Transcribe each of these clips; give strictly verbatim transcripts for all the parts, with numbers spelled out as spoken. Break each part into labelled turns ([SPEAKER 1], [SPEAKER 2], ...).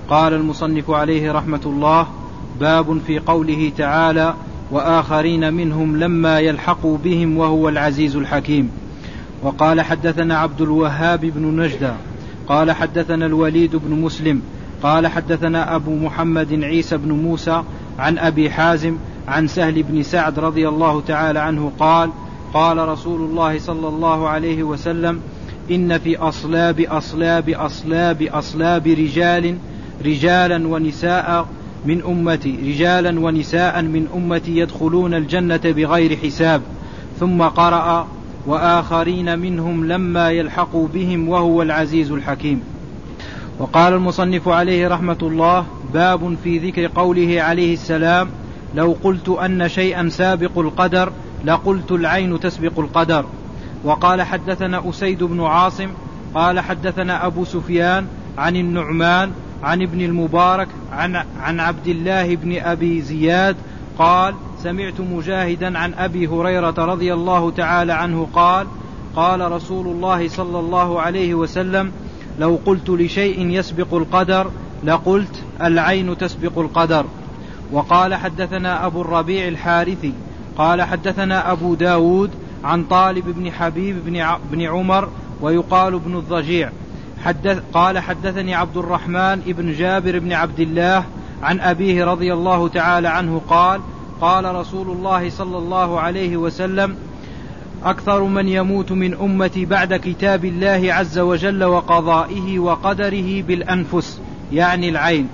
[SPEAKER 1] قال المصنف عليه رحمة الله: باب في قوله تعالى: وآخرين منهم لما يلحقوا بهم وهو العزيز الحكيم. وقال حدثنا عبد الوهاب بن نجدة قال حدثنا الوليد بن مسلم قال حدثنا أبو محمد عيسى بن موسى عن أبي حازم عن سهل بن سعد رضي الله تعالى عنه قال: قال رسول الله صلى الله عليه وسلم: إن في أصلاب أصلاب أصلاب أصلاب رجال رجالا ونساء من أمتي رجالا ونساء من أمتي يدخلون الجنة بغير حساب. ثم قرأ: وآخرين منهم لما يلحقوا بهم وهو العزيز الحكيم. وقال المصنف عليه رحمة الله: باب في ذكر قوله عليه السلام: لو قلت أن شيئا سابق القدر لقلت العين تسبق القدر. وقال حدثنا أسيد بن عاصم قال حدثنا أبو سفيان عن النعمان عن ابن المبارك عن, عن عبد الله بن أبي زياد قال: سمعت مجاهدا عن أبي هريرة رضي الله تعالى عنه قال: قال رسول الله صلى الله عليه وسلم: لو قلت لشيء يسبق القدر لقلت العين تسبق القدر. وقال حدثنا أبو الربيع الحارثي قال حدثنا أبو داود عن طالب بن حبيب بن عمر ويقال بن الضجيع حدث قال حدثني عبد الرحمن بن جابر بن عبد الله عن أبيه رضي الله تعالى عنه قال: قال رسول الله صلى الله عليه وسلم: أكثر من يموت من أمتي بعد كتاب الله عز وجل وقضائه وقدره بالأنفس، يعني العين.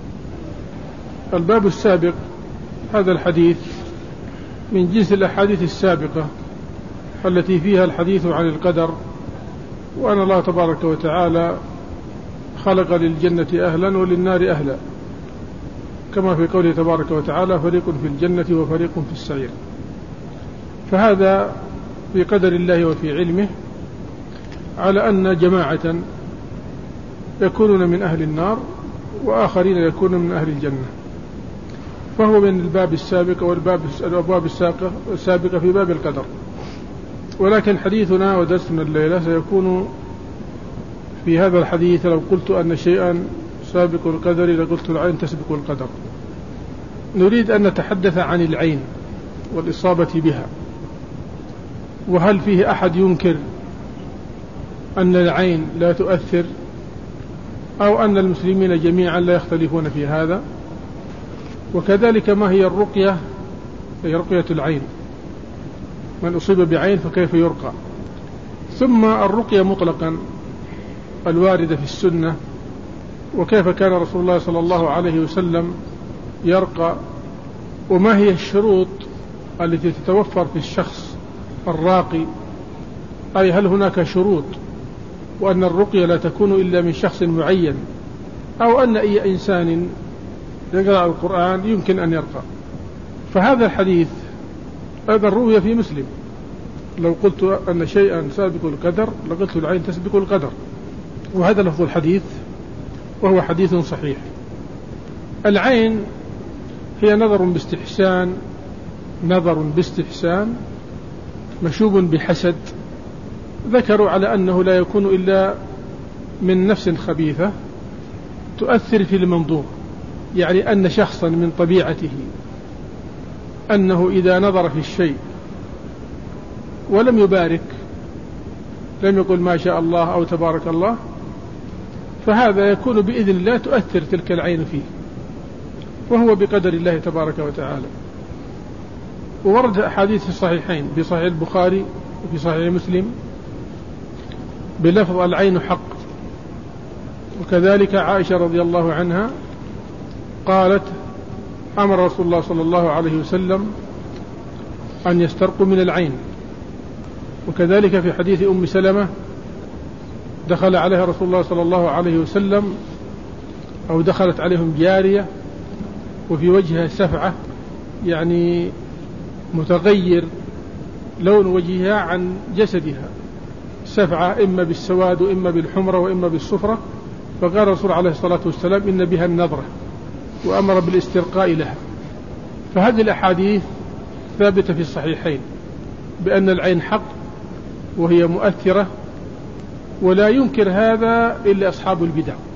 [SPEAKER 2] الباب السابق هذا الحديث من جنس الأحاديث السابقة التي فيها الحديث عن القدر، وأن الله تبارك وتعالى خلق للجنة أهلا وللنار أهلا، كما في قوله تبارك وتعالى: فريق في الجنة وفريق في السعير. فهذا في قدر الله وفي علمه، على أن جماعة يكونون من أهل النار وآخرين يكونون من أهل الجنة. فهو من الباب السابق والباب الأبواب السابقة في باب القدر. ولكن حديثنا ودرسنا الليلة سيكون في هذا الحديث: لو قلت أن شيئا سابق القدر لقلت العين تسبق القدر. نريد أن نتحدث عن العين والإصابة بها، وهل فيه أحد ينكر أن العين لا تؤثر، أو أن المسلمين جميعا لا يختلفون في هذا، وكذلك ما هي الرقية، هي رقية العين، من أصيب بعين فكيف يرقى، ثم الرقية مطلقا الواردة في السنة، وكيف كان رسول الله صلى الله عليه وسلم يرقى، وما هي الشروط التي تتوفر في الشخص الراقي، أي هل هناك شروط، وأن الرقية لا تكون إلا من شخص معين، أو أن أي إنسان يقرأ القرآن يمكن أن يرقى. فهذا الحديث هذا الرؤية في مسلم: لو قلت أن شيئا سابق القدر لقلت العين تسبق القدر، وهذا لفظ الحديث وهو حديث صحيح. العين هي نظر باستحسان نظر باستحسان مشوب بحسد، ذكروا على أنه لا يكون إلا من نفس خبيثة تؤثر في المنظور، يعني أن شخصا من طبيعته أنه إذا نظر في الشيء ولم يبارك، لم يقل ما شاء الله أو تبارك الله، فهذا يكون بإذن الله تؤثر تلك العين فيه، وهو بقدر الله تبارك وتعالى. وورد أحاديث في الصحيحين، في صحيح البخاري وفي صحيح مسلم بلفظ العين حق. وكذلك عائشة رضي الله عنها قالت: أمر رسول الله صلى الله عليه وسلم أن يسترقوا من العين. وكذلك في حديث أم سلمة دخل عليها رسول الله صلى الله عليه وسلم، أو دخلت عليهم جارية وفي وجهها سفعة، يعني متغير لون وجهها عن جسدها، سفعة إما بالسواد وإما بالحمرة وإما بالصفرة، فقال الرسول عليه الصلاة والسلام: إن بها النظرة، وأمر بالاسترقاء لها. فهذه الأحاديث ثابتة في الصحيحين بأن العين حق وهي مؤثرة، ولا ينكر هذا إلا أصحاب البدع،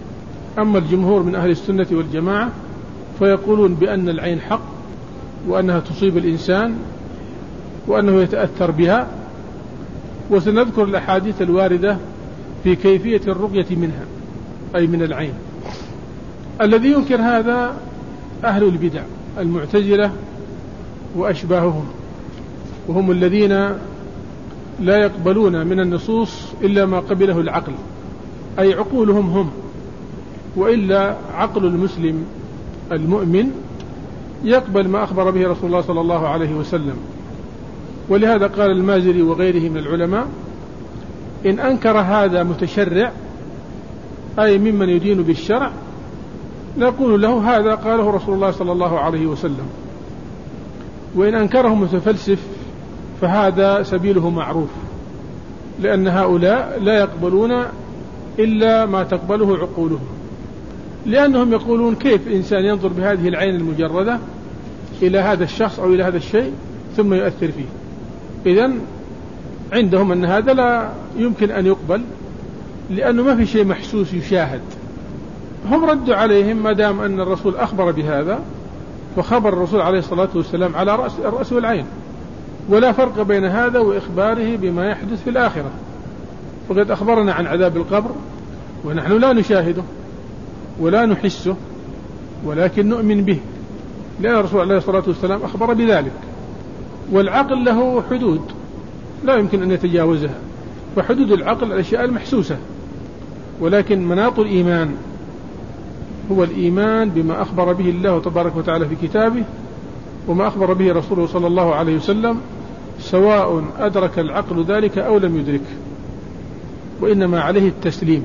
[SPEAKER 2] أما الجمهور من أهل السنة والجماعة فيقولون بأن العين حق، وأنها تصيب الإنسان، وأنه يتأثر بها. وسنذكر الأحاديث الواردة في كيفية الرقية منها، أي من العين. الذي ينكر هذا أهل البدع المعتزلة وأشباههم، وهم الذين لا يقبلون من النصوص إلا ما قبله العقل، أي عقولهم هم، وإلا عقل المسلم المؤمن يقبل ما أخبر به رسول الله صلى الله عليه وسلم. ولهذا قال المازري وغيره من العلماء: إن أنكر هذا متشرع، أي ممن يدين بالشرع، نقول له هذا قاله رسول الله صلى الله عليه وسلم. وإن أنكره متفلسف فهذا سبيله معروف، لأن هؤلاء لا يقبلون إلا ما تقبله عقولهم، لأنهم يقولون كيف إنسان ينظر بهذه العين المجردة إلى هذا الشخص أو إلى هذا الشيء ثم يؤثر فيه. إذن عندهم أن هذا لا يمكن أن يقبل، لأنه ما في شيء محسوس يشاهد. هم ردوا عليهم: ما دام أن الرسول أخبر بهذا فخبر الرسول عليه الصلاة والسلام على رأس الرأس والعين، ولا فرق بين هذا وإخباره بما يحدث في الآخرة. فقد أخبرنا عن عذاب القبر ونحن لا نشاهده ولا نحسه، ولكن نؤمن به، لأن الرسول عليه الصلاة والسلام أخبر بذلك. والعقل له حدود لا يمكن أن يتجاوزها، فحدود العقل الأشياء المحسوسة. ولكن مناط الإيمان هو الإيمان بما أخبر به الله تبارك وتعالى في كتابه، وما أخبر به رسوله صلى الله عليه وسلم، سواء أدرك العقل ذلك أو لم يدرك، وإنما عليه التسليم،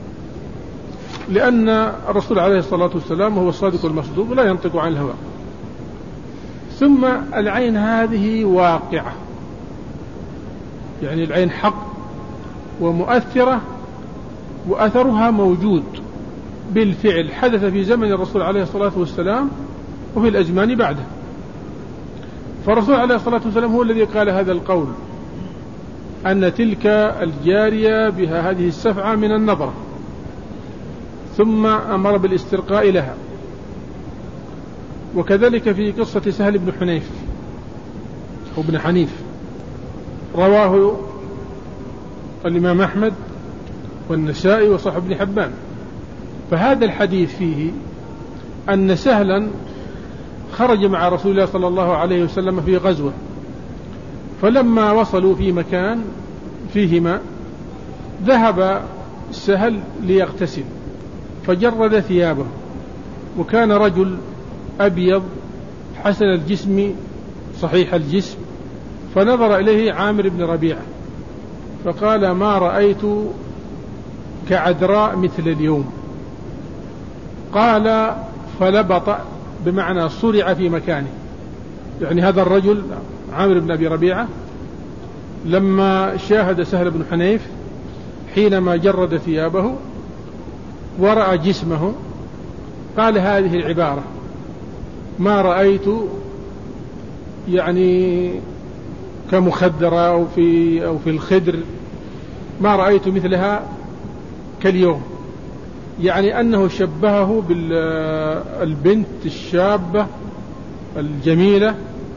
[SPEAKER 2] لأن الرسول عليه الصلاة والسلام هو الصادق المصدوق لا ينطق عن الهوى. ثم العين هذه واقعة، يعني العين حق ومؤثرة، وأثرها موجود بالفعل، حدث في زمن الرسول عليه الصلاة والسلام وفي الأزمان بعده. فالرسول عليه الصلاة والسلام هو الذي قال هذا القول، أن تلك الجارية بها هذه السفعة من النظرة، ثم أمر بالاسترقاء لها. وكذلك في قصة سهل بن حنيف أو بن حنيف، رواه الإمام أحمد والنسائي وصححه ابن حبان. فهذا الحديث فيه أن سهلا خرج مع رسول الله صلى الله عليه وسلم في غزوة، فلما وصلوا في مكان فيه ماء ذهب سهل ليغتسل فجرد ثيابه، وكان رجل أبيض حسن الجسم صحيح الجسم، فنظر إليه عامر بن ربيعة فقال: ما رأيت كعذراء مثل اليوم. قال: فلبط، بمعنى صرع في مكانه. يعني هذا الرجل عامر بن أبي ربيعة لما شاهد سهل بن حنيف حينما جرد ثيابه ورأى جسمه قال هذه العبارة: ما رأيت يعني كمخدرة أو في, أو في الخدر، ما رأيت مثلها كاليوم. يعني أنه شبهه بالبنت الشابة الجميلة،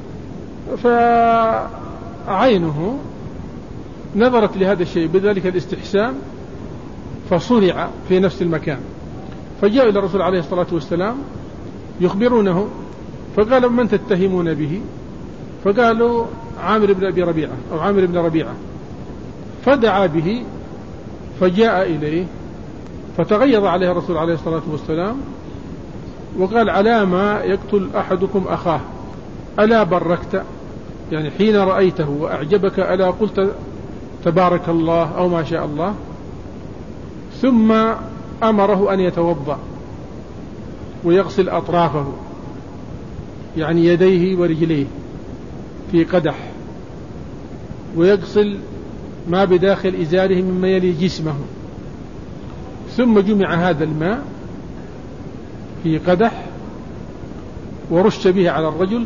[SPEAKER 2] فعينه نظرت لهذا الشيء بذلك الاستحسان فصرع في نفس المكان. فجاء إلى الرسول عليه الصلاة والسلام يخبرونه، فقال: من تتهمون به؟ فقالوا: عامر بن أبي ربيعة أو عامر بن ربيعة. فدعا به فجاء إليه فتغيظ عليه الرسول عليه الصلاة والسلام وقال: على ما يقتل أحدكم أخاه؟ ألا بركت؟ يعني حين رأيته وأعجبك ألا قلت تبارك الله أو ما شاء الله؟ ثم أمره أن يتوضأ ويغسل أطرافه، يعني يديه ورجليه في قدح، ويغسل ما بداخل إزاره مما يلي جسمه. ثم جمع هذا الماء في قدح ورش به على الرجل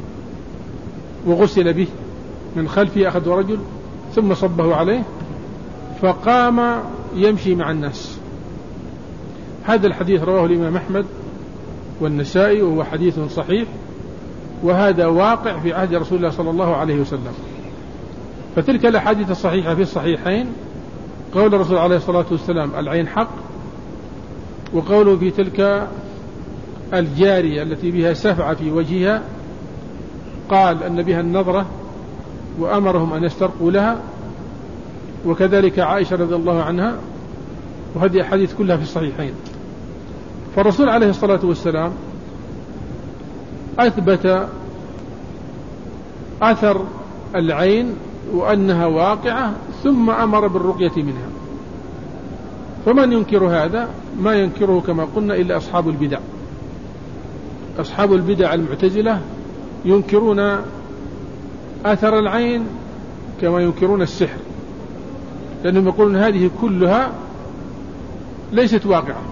[SPEAKER 2] وغسل به من خلفه، أخذ رجل ثم صبه عليه، فقام يمشي مع الناس. هذا الحديث رواه الإمام أحمد والنسائي وهو حديث صحيح، وهذا واقع في عهد رسول الله صلى الله عليه وسلم. فتلك الأحاديث الصحيحة في الصحيحين قول الرسول عليه الصلاة والسلام العين حق، وقوله في تلك الجارية التي بها سفعة في وجهها قال أن بها النظرة وأمرهم أن يسترقوا لها، وكذلك عائشة رضي الله عنها، وهذه الحديث كلها في الصحيحين. فالرسول عليه الصلاة والسلام أثبت أثر العين وأنها واقعة، ثم أمر بالرقية منها. فمن ينكر هذا ما ينكره كما قلنا إلا أصحاب البدع. أصحاب البدع المعتزلة ينكرون أثر العين كما ينكرون السحر، لأنهم يقولون هذه كلها ليست واقعة.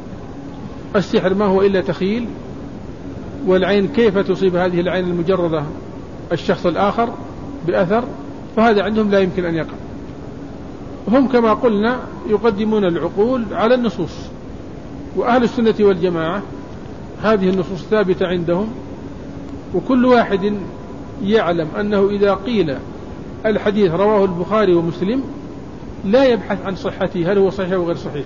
[SPEAKER 2] السحر ما هو إلا تخيل، والعين كيف تصيب هذه العين المجردة الشخص الآخر بأثر؟ فهذا عندهم لا يمكن أن يقع. هم كما قلنا يقدمون العقول على النصوص، وأهل السنة والجماعة هذه النصوص ثابتة عندهم، وكل واحد يعلم أنه إذا قيل الحديث رواه البخاري ومسلم لا يبحث عن صحته هل هو صحيح أو غير صحيح،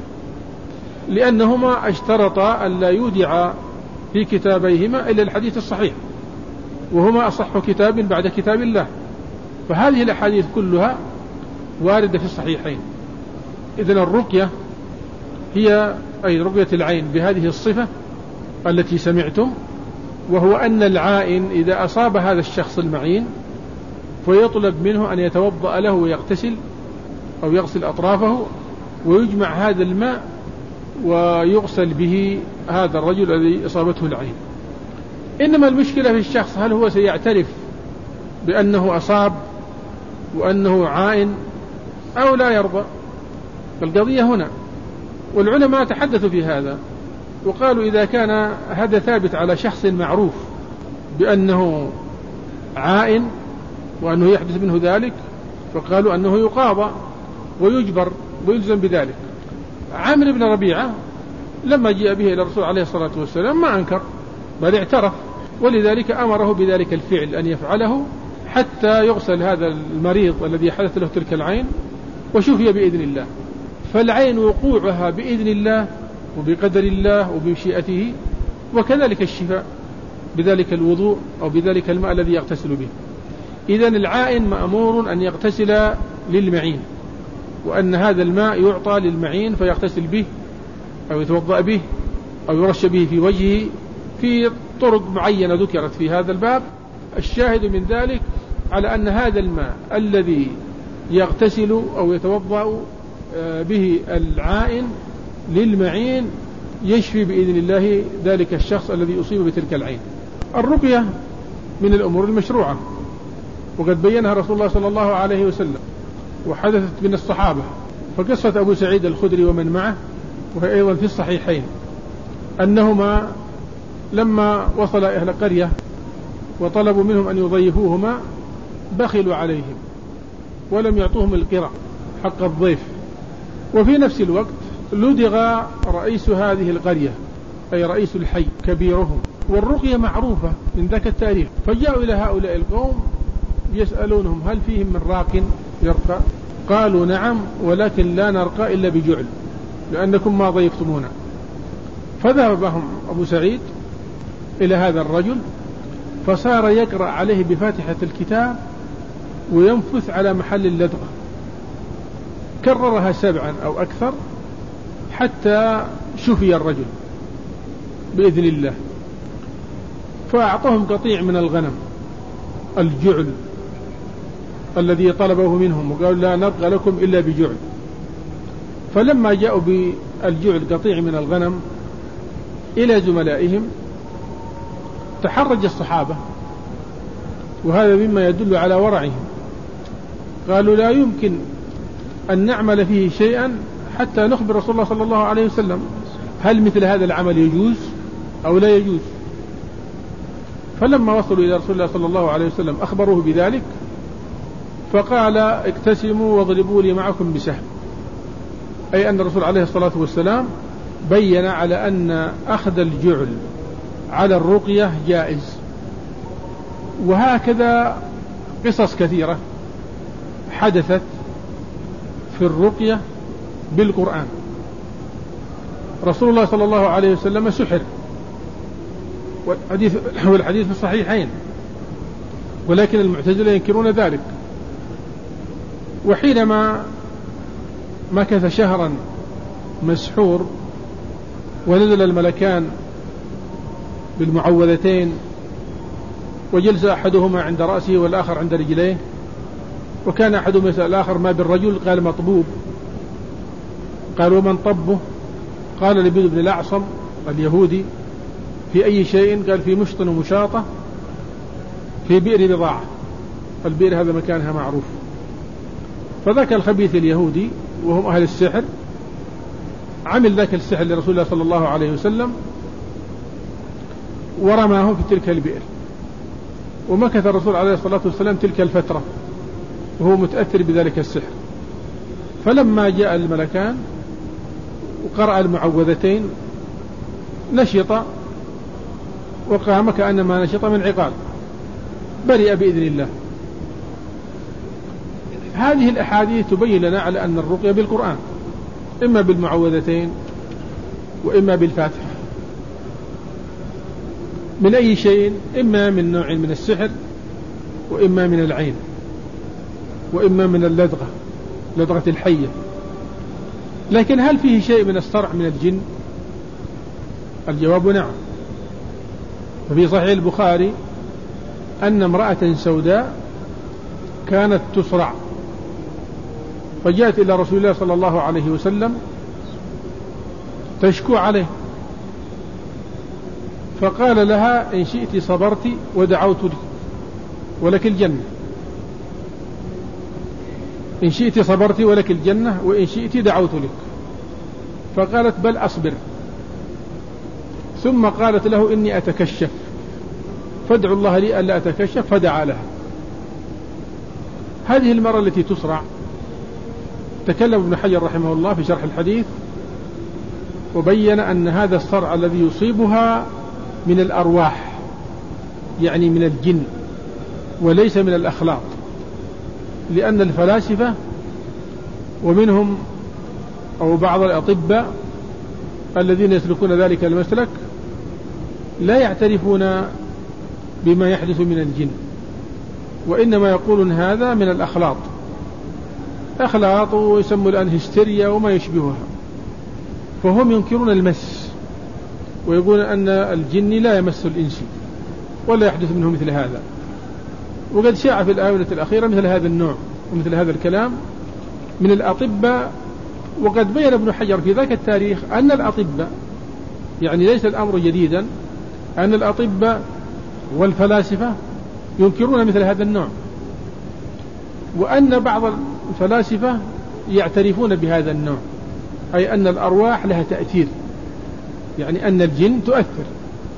[SPEAKER 2] لأنهما اشترطا أن لا يودع في كتابيهما إلا الحديث الصحيح، وهما أصح كتاب بعد كتاب الله. فهذه الأحاديث كلها واردة في الصحيحين. إذن الرقية هي أي رقية العين بهذه الصفة التي سمعتم، وهو أن العائن إذا أصاب هذا الشخص المعين فيطلب منه أن يتوضأ له ويغتسل أو يغسل أطرافه، ويجمع هذا الماء ويغسل به هذا الرجل الذي أصابته العين. إنما المشكلة في الشخص هل هو سيعترف بأنه أصاب وأنه عائن أو لا يرضى؟ القضية هنا، والعلماء تحدثوا في هذا وقالوا إذا كان هذا ثابت على شخص معروف بأنه عائن وأنه يحدث منه ذلك، فقالوا أنه يقاضى ويجبر ويلزم بذلك. عامر بن ربيعة لما جاء به إلى الرسول عليه الصلاة والسلام ما أنكر بل اعترف، ولذلك أمره بذلك الفعل أن يفعله حتى يغسل هذا المريض الذي حدث له تلك العين وشفي بإذن الله. فالعين وقوعها بإذن الله وبقدر الله وبمشيئته، وكذلك الشفاء بذلك الوضوء أو بذلك الماء الذي يغتسل به. إذن العائن مأمور أن يغتسل للمعين، وأن هذا الماء يعطى للمعين فيغتسل به أو يتوضأ به أو يرش به في وجهه في طرق معينة ذكرت في هذا الباب. الشاهد من ذلك على أن هذا الماء الذي يغتسل أو يتوضأ به العائن للمعين يشفي بإذن الله ذلك الشخص الذي أصيب بتلك العين. الرقية من الأمور المشروعة، وقد بينها رسول الله صلى الله عليه وسلم، وحدثت من الصحابة. فقصة أبو سعيد الخدري ومن معه وهي أيضا في الصحيحين أنهما لما وصل أهل قرية وطلبوا منهم أن يضيفوهما بخلوا عليهم ولم يعطوهم القرى حق الضيف. وفي نفس الوقت لدغ رئيس هذه القرية أي رئيس الحي كبيرهم، والرقية معروفة من ذاك التاريخ. فجاءوا إلى هؤلاء القوم يسألونهم هل فيهم من راق يرقى؟ قالوا نعم، ولكن لا نرقى إلا بجعل لأنكم ما ضيفتمونا. فذهب بهم أبو سعيد إلى هذا الرجل فصار يقرأ عليه بفاتحة الكتاب وينفث على محل اللدغة، كررها سبعا أو أكثر حتى شفي الرجل بإذن الله. فأعطاهم قطيع من الغنم الجعل الذي طلبه منهم، وقالوا لا نرقى لكم إلا بجعل. فلما جاءوا بالجعل قطيع من الغنم إلى زملائهم تحرج الصحابة، وهذا مما يدل على ورعهم. قالوا لا يمكن أن نعمل فيه شيئا حتى نخبر رسول الله صلى الله عليه وسلم هل مثل هذا العمل يجوز أو لا يجوز. فلما وصلوا إلى رسول الله صلى الله عليه وسلم أخبروه بذلك، فقال اقتسموا واضربوا لي معكم بسهم، أي أن الرسول عليه الصلاة والسلام بين على أن أخذ الجعل على الرقية جائز. وهكذا قصص كثيرة حدثت في الرقية بالقرآن. رسول الله صلى الله عليه وسلم سحر، والحديث, والحديث في الصحيحين، ولكن المعتزلة ينكرون ذلك. وحينما مكث شهرا مسحور ونزل الملكان بالمعوذتين وجلس أحدهما عند رأسه والآخر عند رجليه، وكان أحدهما يسأل الآخر ما بالرجل؟ قال مطبوب. قال ومن طبه؟ قال لبيد بن الأعصم اليهودي. في أي شيء؟ قال في مشط ومشاطة في بئر بضاعة. البئر هذا مكانها معروف. فذاك الخبيث اليهودي وهم أهل السحر عمل ذاك السحر لرسول الله صلى الله عليه وسلم ورماه في تلك البئر. ومكث الرسول عليه الصلاة والسلام تلك الفترة وهو متأثر بذلك السحر. فلما جاء الملكان وقرأ المعوذتين نشط وقام كأنما نشط من عقال، برئ بإذن الله. هذه الأحاديث تبين لنا على أن الرقية بالقرآن، إما بالمعوذتين وإما بالفاتحة، من أي شيء، إما من نوع من السحر وإما من العين وإما من اللدغة، لدغة الحية. لكن هل فيه شيء من الصرع من الجن؟ الجواب نعم. ففي صحيح البخاري أن امرأة سوداء كانت تصرع، فجاءت إلى رسول الله صلى الله عليه وسلم تشكو عليه، فقال لها إن شئت صبرت ودعوت لك ولك الجنة، إن شئت صبرت ولك الجنة وإن شئت دعوت لك. فقالت بل أصبر. ثم قالت له إني أتكشف فادعو الله لي ألا أتكشف، فدعا لها. هذه المرة التي تصرع تكلم ابن حجر رحمه الله في شرح الحديث وبين أن هذا الصرع الذي يصيبها من الأرواح، يعني من الجن وليس من الأخلاق، لأن الفلاسفة ومنهم أو بعض الأطباء الذين يسلكون ذلك المسلك لا يعترفون بما يحدث من الجن، وإنما يقولون هذا من الأخلاط، أخلاط ويسموا الآن هستيريا وما يشبهها. فهم ينكرون المس ويقولون أن الجن لا يمس الإنس ولا يحدث منه مثل هذا. وقد شاع في الآونة الأخيرة مثل هذا النوع ومثل هذا الكلام من الأطباء. وقد بين ابن حجر في ذاك التاريخ أن الأطباء، يعني ليس الأمر جديدا، أن الأطباء والفلاسفة ينكرون مثل هذا النوع، وأن بعض الفلاسفة يعترفون بهذا النوع، أي أن الأرواح لها تأثير، يعني أن الجن تؤثر،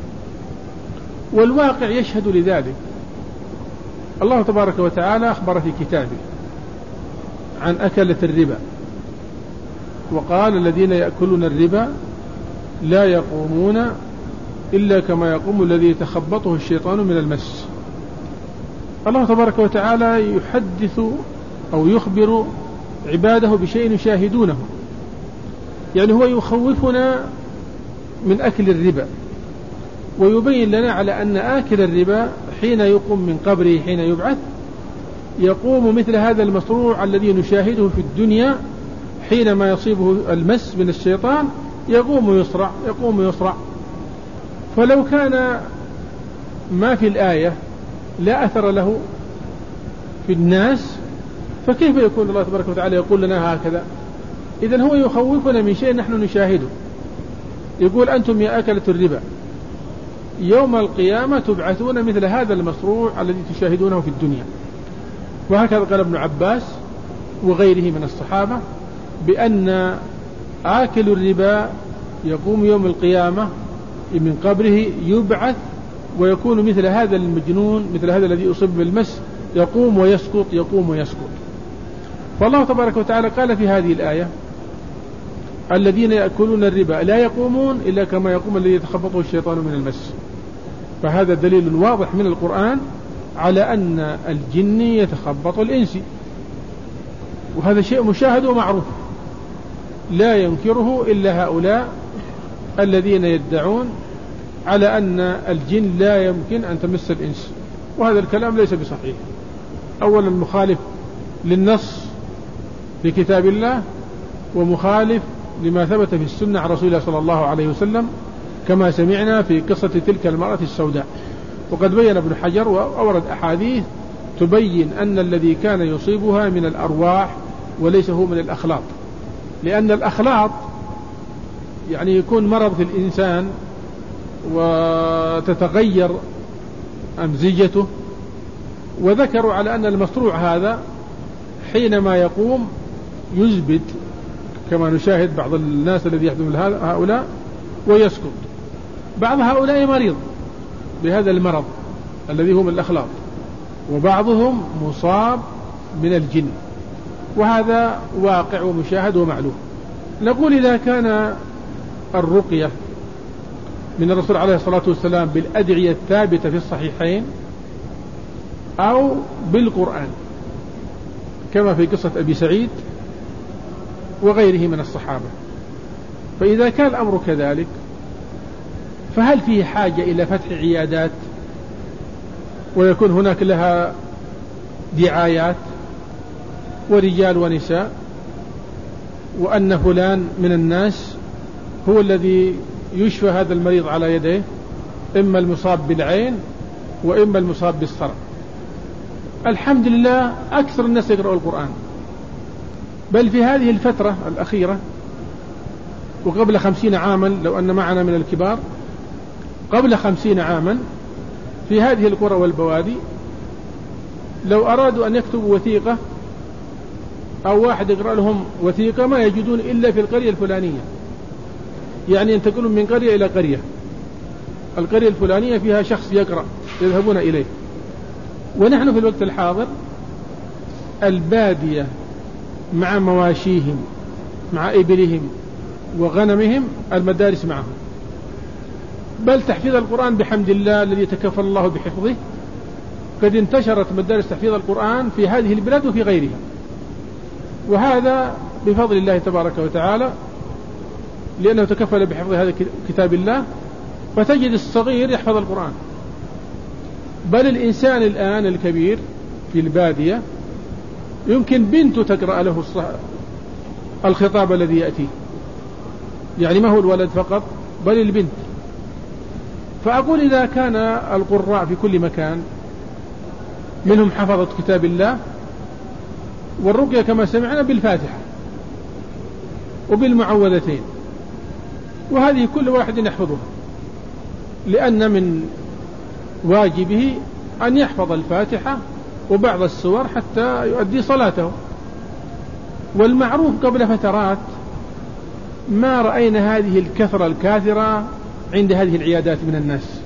[SPEAKER 2] والواقع يشهد لذلك. الله تبارك وتعالى أخبر في كتابه عن أكلة الربا وقال الذين يأكلون الربا لا يقومون إلا كما يقوم الذي يتخبطه الشيطان من المس. الله تبارك وتعالى يحدث أو يخبر عباده بشيء يشاهدونه، يعني هو يخوفنا من أكل الربا ويبين لنا على أن آكل الربا حين يقوم من قبره حين يبعث يقوم مثل هذا المصروع الذي نشاهده في الدنيا حينما يصيبه المس من الشيطان، يقوم ويصرع يقوم ويصرع. فلو كان ما في الآية لا أثر له في الناس فكيف يكون الله تبارك وتعالى يقول لنا هكذا؟ إذن هو يخوفنا من شيء نحن نشاهده. يقول أنتم يا أكلة الربا يوم القيامة تبعثون مثل هذا المصروع الذي تشاهدونه في الدنيا. وهكذا قال ابن عباس وغيره من الصحابة بأن آكل الربا يقوم يوم القيامة من قبره يبعث ويكون مثل هذا المجنون، مثل هذا الذي أصيب بالمس، يقوم ويسقط يقوم ويسقط. فالله تبارك وتعالى قال في هذه الآية الذين يأكلون الربا لا يقومون إلا كما يقوم الذي يتخبطه الشيطان من المس. فهذا دليل واضح من القرآن على أن الجن يتخبط الإنس، وهذا شيء مشاهد ومعروف لا ينكره إلا هؤلاء الذين يدعون على أن الجن لا يمكن أن تمس الإنس، وهذا الكلام ليس بصحيح. أولا مخالف للنص في كتاب الله، ومخالف لما ثبت في السنة عن رسول الله صلى الله عليه وسلم، كما سمعنا في قصة تلك المرأة السوداء. وقد بين ابن حجر وأورد أحاديث تبين أن الذي كان يصيبها من الأرواح وليس هو من الأخلاط، لأن الأخلاط يعني يكون مرض في الإنسان وتتغير أمزجته، وذكروا على أن المصروع هذا حينما يقوم يزبد كما نشاهد بعض الناس الذي يحدث هؤلاء ويسقط. بعض هؤلاء مريض بهذا المرض الذي هو من الأخلاط، وبعضهم مصاب من الجن، وهذا واقع ومشاهد ومعلوم. نقول إذا كان الرقية من الرسول عليه الصلاة والسلام بالأدعية الثابتة في الصحيحين أو بالقرآن كما في قصة أبي سعيد وغيره من الصحابة، فإذا كان الأمر كذلك فهل فيه حاجة إلى فتح عيادات ويكون هناك لها دعايات ورجال ونساء، وأن فلان من الناس هو الذي يشفى هذا المريض على يديه، إما المصاب بالعين وإما المصاب بالصرع؟ الحمد لله أكثر الناس يقرأوا القرآن، بل في هذه الفترة الأخيرة وقبل خمسين عاما لو أن معنا من الكبار قبل خمسين عاما في هذه القرى والبوادي لو أرادوا أن يكتبوا وثيقة أو واحد يقرأ لهم وثيقة ما يجدون إلا في القرية الفلانية، يعني ينتقلون من قرية إلى قرية، القرية الفلانية فيها شخص يقرأ يذهبون إليه. ونحن في الوقت الحاضر البادية مع مواشيهم مع إبلهم وغنمهم المدارس معهم، بل تحفيظ القرآن بحمد الله الذي تكفل الله بحفظه قد انتشرت مدارس تحفيظ القرآن في هذه البلاد وفي غيرها، وهذا بفضل الله تبارك وتعالى لأنه تكفل بحفظ هذا كتاب الله. فتجد الصغير يحفظ القرآن، بل الإنسان الآن الكبير في البادية يمكن بنته تقرأ له الخطاب الذي يأتيه، يعني ما هو الولد فقط بل البنت. فأقول إذا كان القراء في كل مكان منهم حفظت كتاب الله، والرقية كما سمعنا بالفاتحة وبالمعوذتين، وهذه كل واحد يحفظها، لأن من واجبه أن يحفظ الفاتحة وبعض السور حتى يؤدي صلاته. والمعروف قبل فترات ما رأينا هذه الكثرة الكاثرة عند هذه العيادات من الناس،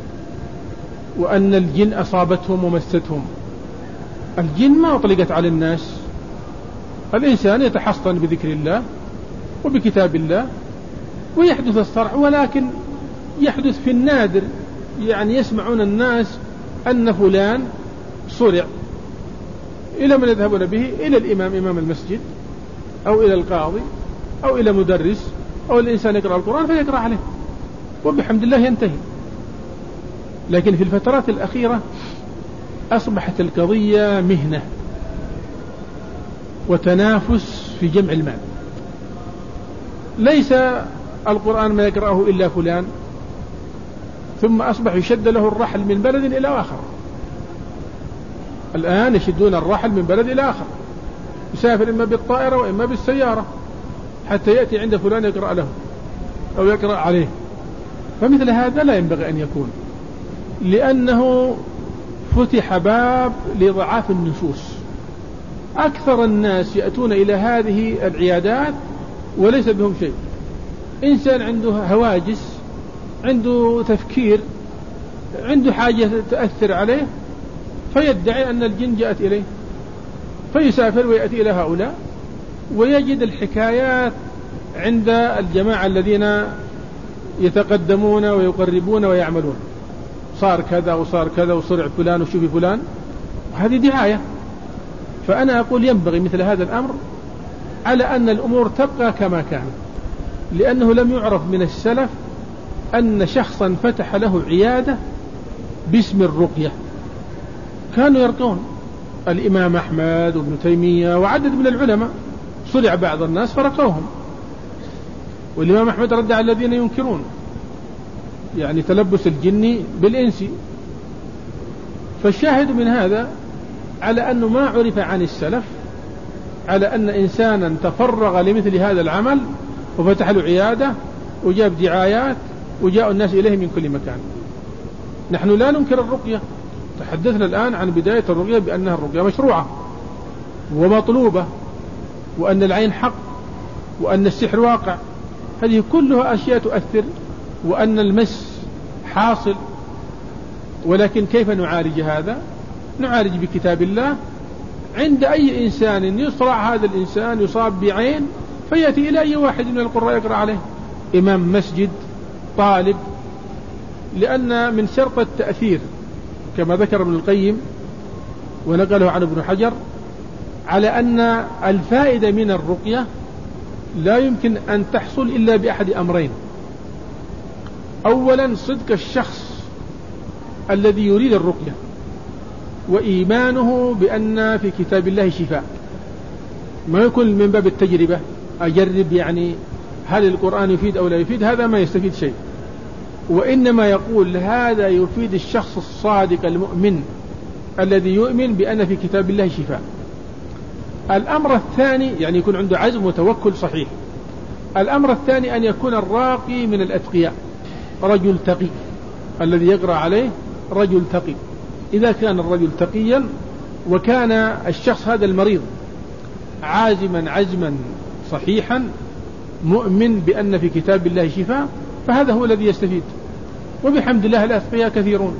[SPEAKER 2] وأن الجن أصابتهم ومستهم. الجن ما أطلقت على الناس، الإنسان يتحصن بذكر الله وبكتاب الله ويحدث الصرع، ولكن يحدث في النادر، يعني يسمعون الناس أن فلان صرع، إلى من يذهبون به؟ إلى الإمام إمام المسجد أو إلى القاضي أو إلى مدرس أو الإنسان يقرأ القرآن فيقرأ عليه وبحمد الله ينتهي. لكن في الفترات الأخيرة أصبحت القضية مهنة وتنافس في جمع المال، ليس القرآن ما يقرأه إلا فلان، ثم أصبح يشد له الرحل من بلد إلى آخر. الآن يشدون الرحل من بلد إلى آخر، يسافر إما بالطائرة وإما بالسيارة حتى يأتي عند فلان يقرأ له أو يقرأ عليه. فمثل هذا لا ينبغي أن يكون، لأنه فتح باب لضعاف النفوس. أكثر الناس يأتون إلى هذه العيادات وليس بهم شيء، إنسان عنده هواجس، عنده تفكير، عنده حاجة تأثر عليه فيدعي أن الجن جاءت إليه، فيسافر ويأتي إلى هؤلاء ويجد الحكايات عند الجماعة الذين يتقدمون ويقربون ويعملون، صار كذا وصار كذا وصرع فلان وشوفي فلان، هذه دعاية. فأنا أقول ينبغي مثل هذا الأمر على أن الأمور تبقى كما كانت، لأنه لم يعرف من السلف أن شخصا فتح له عيادة باسم الرقية. كانوا يرقون الإمام أحمد وابن تيمية وعدد من العلماء، صلع بعض الناس فرقوهم، والإمام أحمد رد على الذين ينكرون يعني تلبس الجن بالإنس. فالشاهد من هذا على أنه ما عرف عن السلف على أن إنسانا تفرغ لمثل هذا العمل وفتح له عيادة وجاب دعايات وجاء الناس إليه من كل مكان. نحن لا ننكر الرقية، تحدثنا الآن عن بداية الرقية بأنها الرقية مشروعة ومطلوبة، وأن العين حق، وأن السحر واقع، هذه كلها أشياء تؤثر، وأن المس حاصل. ولكن كيف نعالج هذا؟ نعالج بكتاب الله. عند أي إنسان يصرع هذا الإنسان يصاب بعين فيأتي إلى أي واحد من القراء يقرأ عليه، إمام مسجد، طالب، لأن من شرط التأثير كما ذكر ابن القيم ونقله عن ابن حجر على أن الفائدة من الرقية لا يمكن أن تحصل إلا بأحد أمرين: أولا صدق الشخص الذي يريد الرقية وإيمانه بأن في كتاب الله شفاء، ما يكون من باب التجربة أجرب يعني هل القرآن يفيد أو لا يفيد، هذا ما يستفيد شيء، وإنما يقول هذا يفيد الشخص الصادق المؤمن الذي يؤمن بأن في كتاب الله شفاء. الأمر الثاني يعني يكون عنده عزم وتوكل صحيح. الأمر الثاني أن يكون الراقي من الأتقياء، رجل تقي، الذي يقرأ عليه رجل تقي. إذا كان الرجل تقيا وكان الشخص هذا المريض عازما عزما صحيحا مؤمن بأن في كتاب الله شفاء، فهذا هو الذي يستفيد. وبحمد الله الأتقياء كثيرون،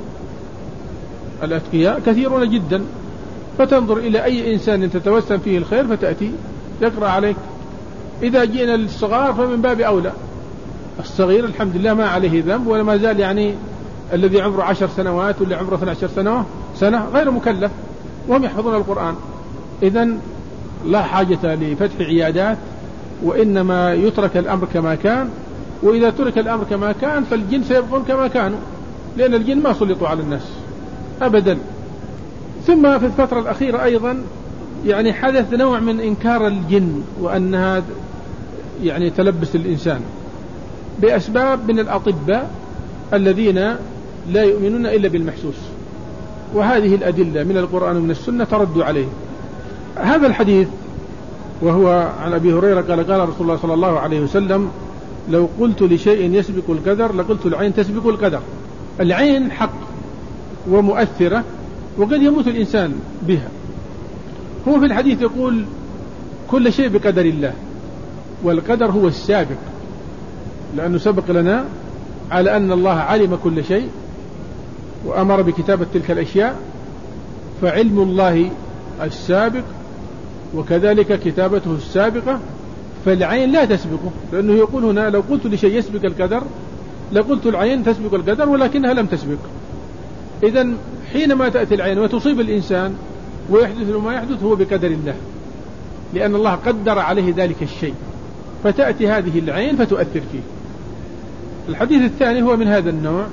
[SPEAKER 2] الأتقياء كثيرون جدا، فتنظر إلى أي إنسان تتوسم فيه الخير فتأتي يقرأ عليك. إذا جئنا للصغار فمن باب أولى، الصغير الحمد لله ما عليه ذنب ولا ما زال يعني الذي عمره عشر سنوات واللي عمره اثنتا عشرة سنة سنة غير مكلف وهم يحفظون القرآن. إذن لا حاجة لفتح عيادات، وإنما يترك الأمر كما كان. وإذا ترك الأمر كما كان فالجن سيبقون كما كانوا، لأن الجن ما سلطوا على الناس أبدا. ثم في الفترة الأخيرة أيضا يعني حدث نوع من إنكار الجن وأنها يعني تلبس الإنسان بأسباب من الأطباء الذين لا يؤمنون إلا بالمحسوس، وهذه الأدلة من القرآن ومن السنة تردوا عليه. هذا الحديث وهو عن أبي هريرة قال قال رسول الله صلى الله عليه وسلم: لو قلت لشيء يسبق القدر لقلت العين تسبق القدر. العين حق ومؤثرة وقد يموت الإنسان بها. هو في الحديث يقول كل شيء بقدر الله، والقدر هو السابق، لأنه سبق لنا على أن الله علم كل شيء وأمر بكتابة تلك الأشياء، فعلم الله السابق وكذلك كتابته السابقة، فالعين لا تسبقه، لأنه يقول هنا لو قلت لشيء يسبق القدر لقلت العين تسبق القدر ولكنها لم تسبق. إذن حينما تأتي العين وتصيب الإنسان ويحدث له ما يحدث هو بقدر الله، لأن الله قدر عليه ذلك الشيء، فتأتي هذه العين فتؤثر فيه. الحديث الثاني هو من هذا النوع،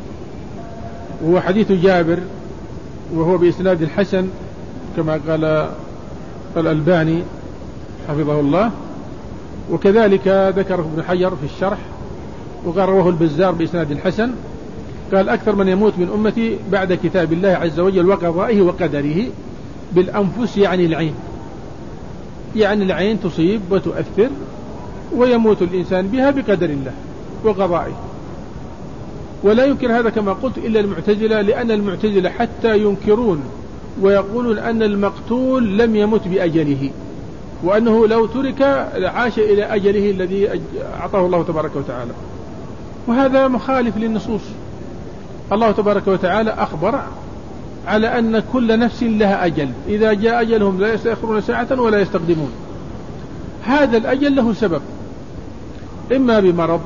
[SPEAKER 2] وهو حديث جابر، وهو بإسناد الحسن كما قال الألباني حفظه الله، وكذلك ذكره ابن حجر في الشرح، وقال رواه البزار بإسناد الحسن. قال أكثر من يموت من أمتي بعد كتاب الله عز وجل وقضائه وقدره بالأنفس، يعني العين، يعني العين تصيب وتؤثر ويموت الإنسان بها بقدر الله وقضائه. ولا يمكن هذا كما قلت إلا المعتزلة، لأن المعتزلة حتى ينكرون ويقولون أن المقتول لم يمت بأجله، وأنه لو ترك عاش إلى أجله الذي أعطاه الله تبارك وتعالى، وهذا مخالف للنصوص. الله تبارك وتعالى أخبر على أن كل نفس لها أجل، إذا جاء أجلهم لا يستأخرون ساعة ولا يستقدمون. هذا الأجل له سبب، إما بمرض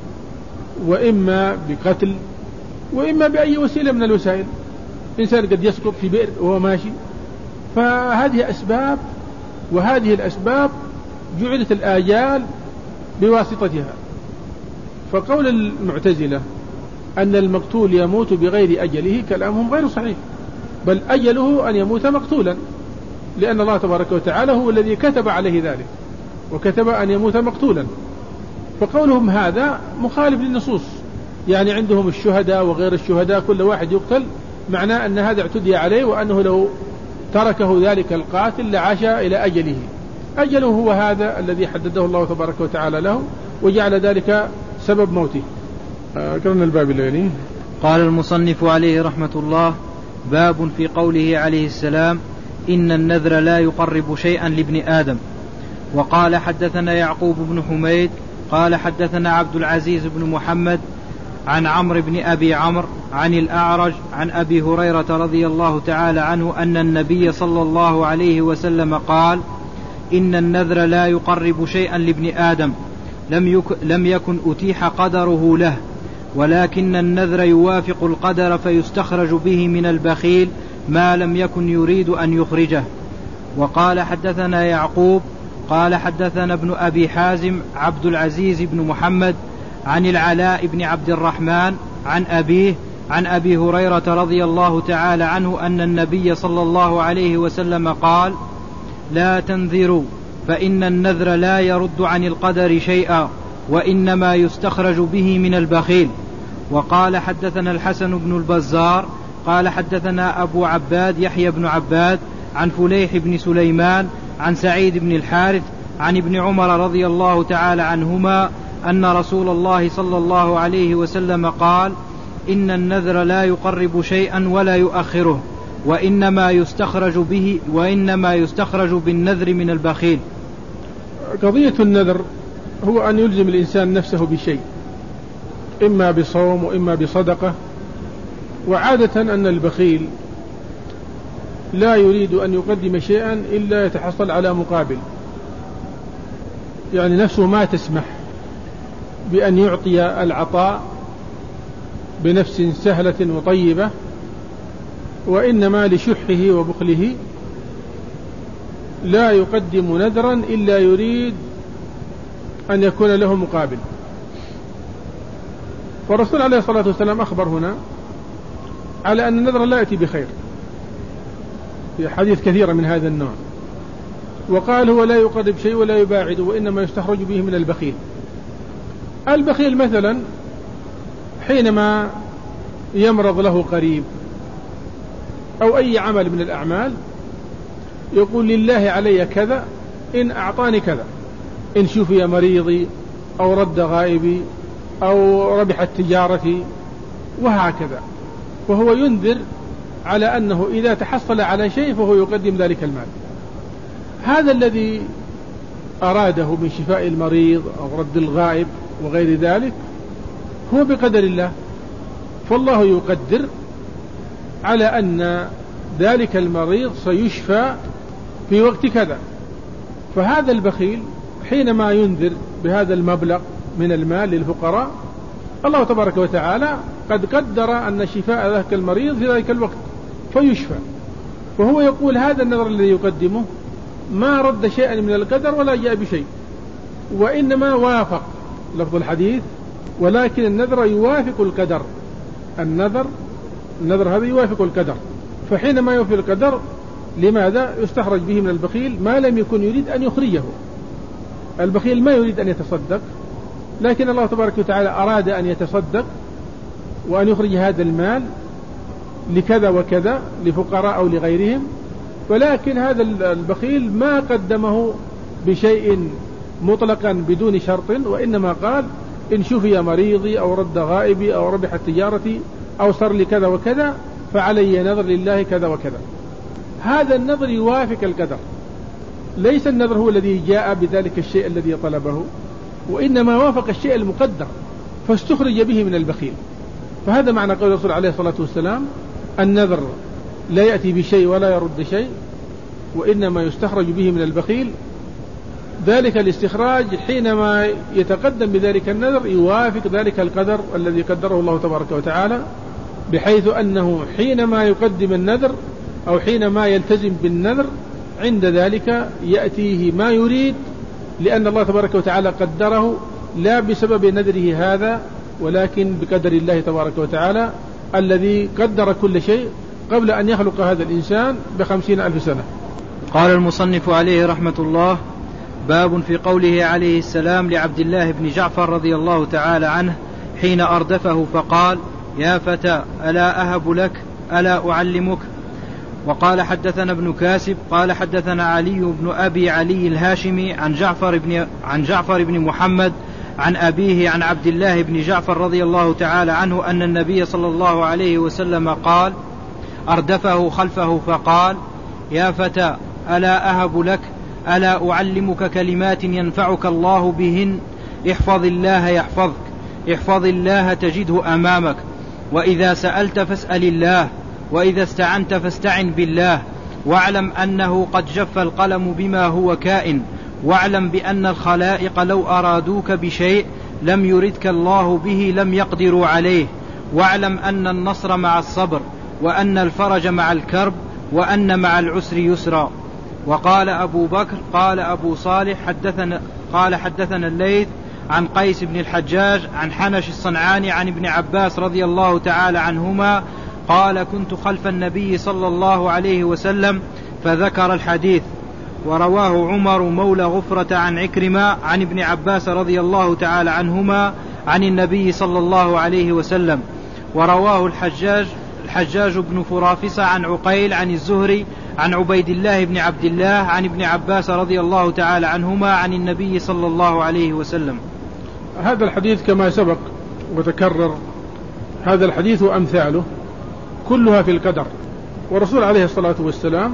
[SPEAKER 2] وإما بقتل وإما بأي وسيلة من الوسائل. إنسان قد يسقط في بئر وهو ماشي، فهذه أسباب، وهذه الأسباب جعلت الآجال بواسطتها. فقول المعتزلة أن المقتول يموت بغير أجله كلامهم غير صحيح، بل أجله أن يموت مقتولا، لأن الله تبارك وتعالى هو الذي كتب عليه ذلك، وكتب أن يموت مقتولا. فقولهم هذا مخالف للنصوص، يعني عندهم الشهداء وغير الشهداء كل واحد يقتل، معناه أن هذا اعتدي عليه، وأنه لو تركه ذلك القاتل لعاش إلى أجله. أجله هو هذا الذي حدده الله تبارك وتعالى له، وجعل ذلك سبب موته. كرنا الباب الليلي.
[SPEAKER 1] قال المصنف عليه رحمة الله: باب في قوله عليه السلام: إن النذر لا يقرب شيئا لابن آدم. وقال حدثنا يعقوب بن حميد قال حدثنا عبد العزيز بن محمد عن عمرو بن أبي عمرو عن الأعرج عن أبي هريرة رضي الله تعالى عنه أن النبي صلى الله عليه وسلم قال: إن النذر لا يقرب شيئا لابن آدم لم, يك لم يكن أتيح قدره له، ولكن النذر يوافق القدر فيستخرج به من البخيل ما لم يكن يريد أن يخرجه. وقال حدثنا يعقوب قال حدثنا ابن أبي حازم عبد العزيز بن محمد عن العلاء بن عبد الرحمن عن أبيه عن أبي هريرة رضي الله تعالى عنه أن النبي صلى الله عليه وسلم قال: لا تنذروا فإن النذر لا يرد عن القدر شيئا، وإنما يستخرج به من البخيل. وقال حدثنا الحسن بن البزار قال حدثنا أبو عباد يحيى بن عباد عن فليح بن سليمان عن سعيد بن الحارث عن ابن عمر رضي الله تعالى عنهما أن رسول الله صلى الله عليه وسلم قال: إن النذر لا يقرب شيئا ولا يؤخره، وإنما يستخرج به وإنما يستخرج بالنذر من البخيل.
[SPEAKER 2] قضية النذر هو أن يلزم الإنسان نفسه بشيء، إما بصوم وإما بصدقة. وعادة أن البخيل لا يريد أن يقدم شيئا إلا يتحصل على مقابل، يعني نفسه ما تسمح بأن يعطي العطاء بنفس سهلة وطيبة، وإنما لشحه وبخله لا يقدم نذرا إلا يريد أن يكون له مقابل. فالرسول عليه الصلاة والسلام أخبر هنا على أن النذر لا يأتي بخير، في حديث كثيرة من هذا النوع، وقال هو لا يقرب شيء ولا يباعد، وإنما يستخرج به من البخيل. البخيل مثلا حينما يمرض له قريب أو أي عمل من الأعمال يقول: لله علي كذا إن أعطاني كذا، إن شفي مريضي أو رد غائبي أو ربحت تجارتي، وهكذا. وهو ينذر على أنه إذا تحصل على شيء فهو يقدم ذلك المال. هذا الذي أراده من شفاء المريض أو رد الغائب وغير ذلك هو بقدر الله، فالله يقدر على أن ذلك المريض سيشفى في وقت كذا. فهذا البخيل حينما ينذر بهذا المبلغ من المال للفقراء، الله تبارك وتعالى قد قدر أن شفاء ذاك المريض في ذلك الوقت فيشفى، وهو يقول هذا النذر الذي يقدمه ما رد شيئا من القدر ولا جاء بشيء، وإنما وافق لفظ الحديث: ولكن النذر يوافق القدر. النذر النذر هذا يوافق القدر، فحينما يوافق القدر لماذا؟ يستخرج به من البخيل ما لم يكن يريد أن يخرجه. البخيل ما يريد أن يتصدق، لكن الله تبارك وتعالى أراد أن يتصدق وأن يخرج هذا المال لكذا وكذا لفقراء أو لغيرهم، ولكن هذا البخيل ما قدمه بشيء مطلقا بدون شرط، وإنما قال: إن شفي مريضي أو رد غائبي أو ربحت تجارتي أو صار لي كذا وكذا فعلي نذر لله كذا وكذا. هذا النذر يوافق القدر، ليس النذر هو الذي جاء بذلك الشيء الذي طلبه، وإنما وافق الشيء المقدر فاستخرج به من البخيل. فهذا معنى قول الرسول عليه الصلاة والسلام: النذر لا يأتي بشيء ولا يرد شيء، وإنما يستخرج به من البخيل ذلك الاستخراج حينما يتقدم بذلك النذر يوافق ذلك القدر الذي قدره الله تبارك وتعالى، بحيث أنه حينما يقدم النذر أو حينما يلتزم بالنذر عند ذلك يأتيه ما يريد، لأن الله تبارك وتعالى قدره لا بسبب نذره هذا، ولكن بقدر الله تبارك وتعالى الذي قدر كل شيء قبل أن يخلق هذا الإنسان بخمسين ألف سنة.
[SPEAKER 1] قال المصنف عليه رحمة الله: باب في قوله عليه السلام لعبد الله بن جعفر رضي الله تعالى عنه حين أردفه فقال: يا فتى ألا أهب لك ألا أعلمك. وقال حدثنا ابن كاسب قال حدثنا علي بن أبي علي الهاشمي عن جعفر بن, عن جعفر بن محمد عن أبيه عن عبد الله بن جعفر رضي الله تعالى عنه أن النبي صلى الله عليه وسلم قال: أردفه خلفه فقال: يا فتى ألا أهب لك ألا أعلمك كلمات ينفعك الله بهن، احفظ الله يحفظك، احفظ الله تجده أمامك، وإذا سألت فاسأل الله، وإذا استعنت فاستعن بالله، واعلم أنه قد جف القلم بما هو كائن، واعلم بأن الخلائق لو أرادوك بشيء لم يردك الله به لم يقدروا عليه، واعلم أن النصر مع الصبر، وأن الفرج مع الكرب، وأن مع العسر يسرا. وقال أبو بكر قال أبو صالح حدثنا قال حدثنا الليث عن قيس بن الحجاج عن حنش الصنعاني عن ابن عباس رضي الله تعالى عنهما قال: كنت خلف النبي صلى الله عليه وسلم فذكر الحديث. ورواه عمر مولى غفرة عن عكرمة عن ابن عباس رضي الله تعالى عنهما عن النبي صلى الله عليه وسلم. ورواه الحجاج الحجاج بن فرافصة عن عقيل عن الزهري عن عبيد الله بن عبد الله عن ابن عباس رضي الله تعالى عنهما عن النبي صلى الله عليه وسلم.
[SPEAKER 2] هذا الحديث كما سبق وتكرر، هذا الحديث وأمثاله كلها في القدر. والرسول عليه الصلاة والسلام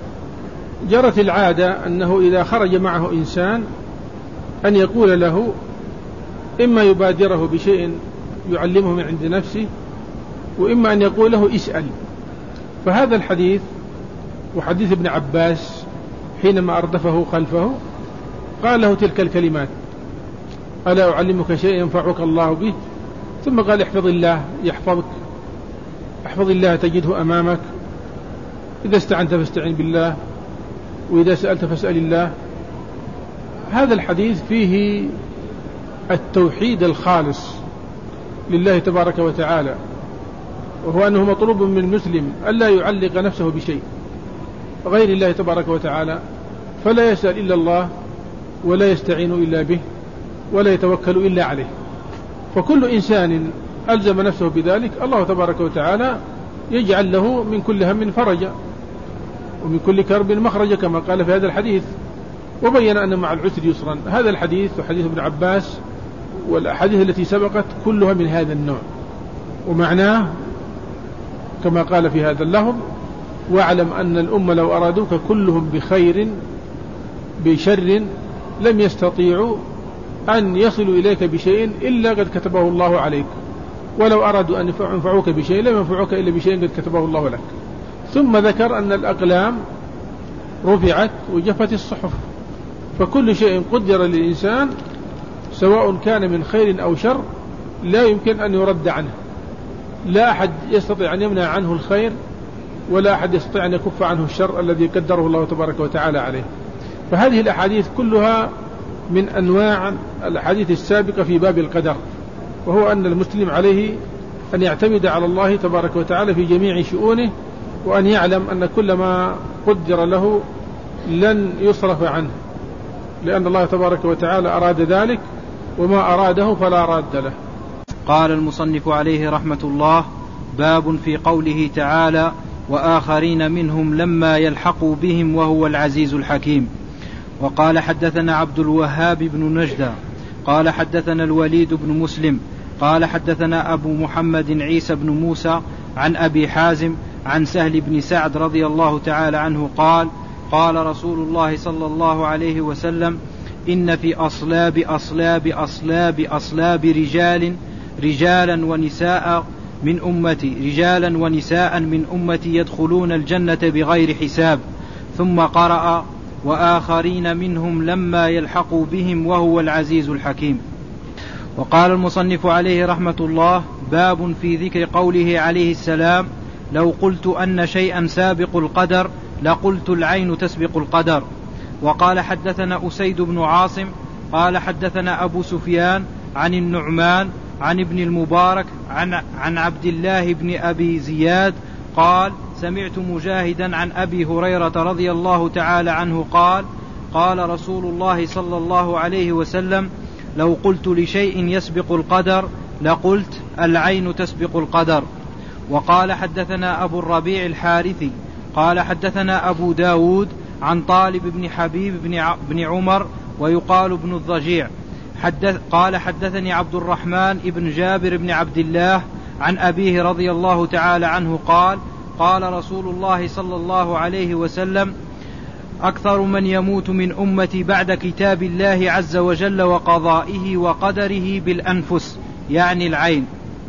[SPEAKER 2] جرت العادة أنه إذا خرج معه إنسان أن يقول له إما يبادره بشيء يعلمه من عند نفسه، وإما أن يقول له اسأل. فهذا الحديث وحديث ابن عباس حينما أردفه خلفه قال له تلك الكلمات: ألا أعلمك شيء ينفعك الله به؟ ثم قال: احفظ الله يحفظك، احفظ الله تجده أمامك، إذا استعنت فاستعن بالله، وإذا سألت فاسأل الله. هذا الحديث فيه التوحيد الخالص لله تبارك وتعالى، وهو أنه مطلوب من المسلم ألا يعلق نفسه بشيء غير الله تبارك وتعالى، فلا يسأل إلا الله، ولا يستعين إلا به، ولا يتوكل إلا عليه. فكل إنسان ألزم نفسه بذلك الله تبارك وتعالى يجعل له من كل هم فرجا، ومن كل كرب مخرجا، كما قال في هذا الحديث، وبين أن مع العسر يسرا. هذا الحديث وحديث ابن عباس والأحاديث التي سبقت كلها من هذا النوع، ومعناه كما قال في هذا اللفظ: واعلم أن الأمة لو أرادوك كلهم بخير بشر لم يستطيعوا أن يصلوا إليك بشيء إلا قد كتبه الله عليك، ولو أرادوا أن ينفعوك بشيء لم ينفعوك إلا بشيء قد كتبه الله لك. ثم ذكر أن الأقلام رفعت وجفت الصحف، فكل شيء قدر للإنسان سواء كان من خير أو شر لا يمكن أن يرد عنه، لا أحد يستطيع أن يمنع عنه الخير، ولا أحد يستطيع أن يكف عنه الشر الذي قدره الله تبارك وتعالى عليه. فهذه الأحاديث كلها من أنواع الأحاديث السابقة في باب القدر، وهو أن المسلم عليه أن يعتمد على الله تبارك وتعالى في جميع شؤونه، وأن يعلم أن كل ما قدر له لن يصرف عنه، لأن الله تبارك وتعالى أراد ذلك، وما أراده فلا راد له.
[SPEAKER 1] قال المصنف عليه رحمة الله: باب في قوله تعالى: وآخرين منهم لما يلحقوا بهم وهو العزيز الحكيم. وقال حدثنا عبد الوهاب بن نجدة قال حدثنا الوليد بن مسلم قال حدثنا أبو محمد عيسى بن موسى عن أبي حازم عن سهل بن سعد رضي الله تعالى عنه قال: قال رسول الله صلى الله عليه وسلم: إن في أصلاب أصلاب أصلاب أصلاب رجال رجالا ونساء من أمتي رجالا ونساء من أمتي يدخلون الجنة بغير حساب. ثم قرأ: وآخرين منهم لما يلحقوا بهم وهو العزيز الحكيم. وقال المصنف عليه رحمة الله: باب في ذكر قوله عليه السلام: لو قلت أن شيئا سابق القدر لقلت العين تسبق القدر. وقال حدثنا أسيد بن عاصم قال حدثنا أبو سفيان عن النعمان عن ابن المبارك عن, عن عبد الله بن أبي زياد قال: سمعت مجاهدا عن أبي هريرة رضي الله تعالى عنه قال: قال رسول الله صلى الله عليه وسلم: لو قلت لشيء يسبق القدر لقلت العين تسبق القدر. وقال حدثنا أبو الربيع الحارثي قال حدثنا أبو داود عن طالب بن حبيب بن عمر ويقال ابن الضجيع حدث قال حدثني عبد الرحمن بن جابر بن عبد الله عن أبيه رضي الله تعالى عنه قال: قال رسول الله صلى الله عليه وسلم: أكثر من يموت من أمتي بعد كتاب الله عز وجل وقضائه وقدره بالأنفس، يعني العين.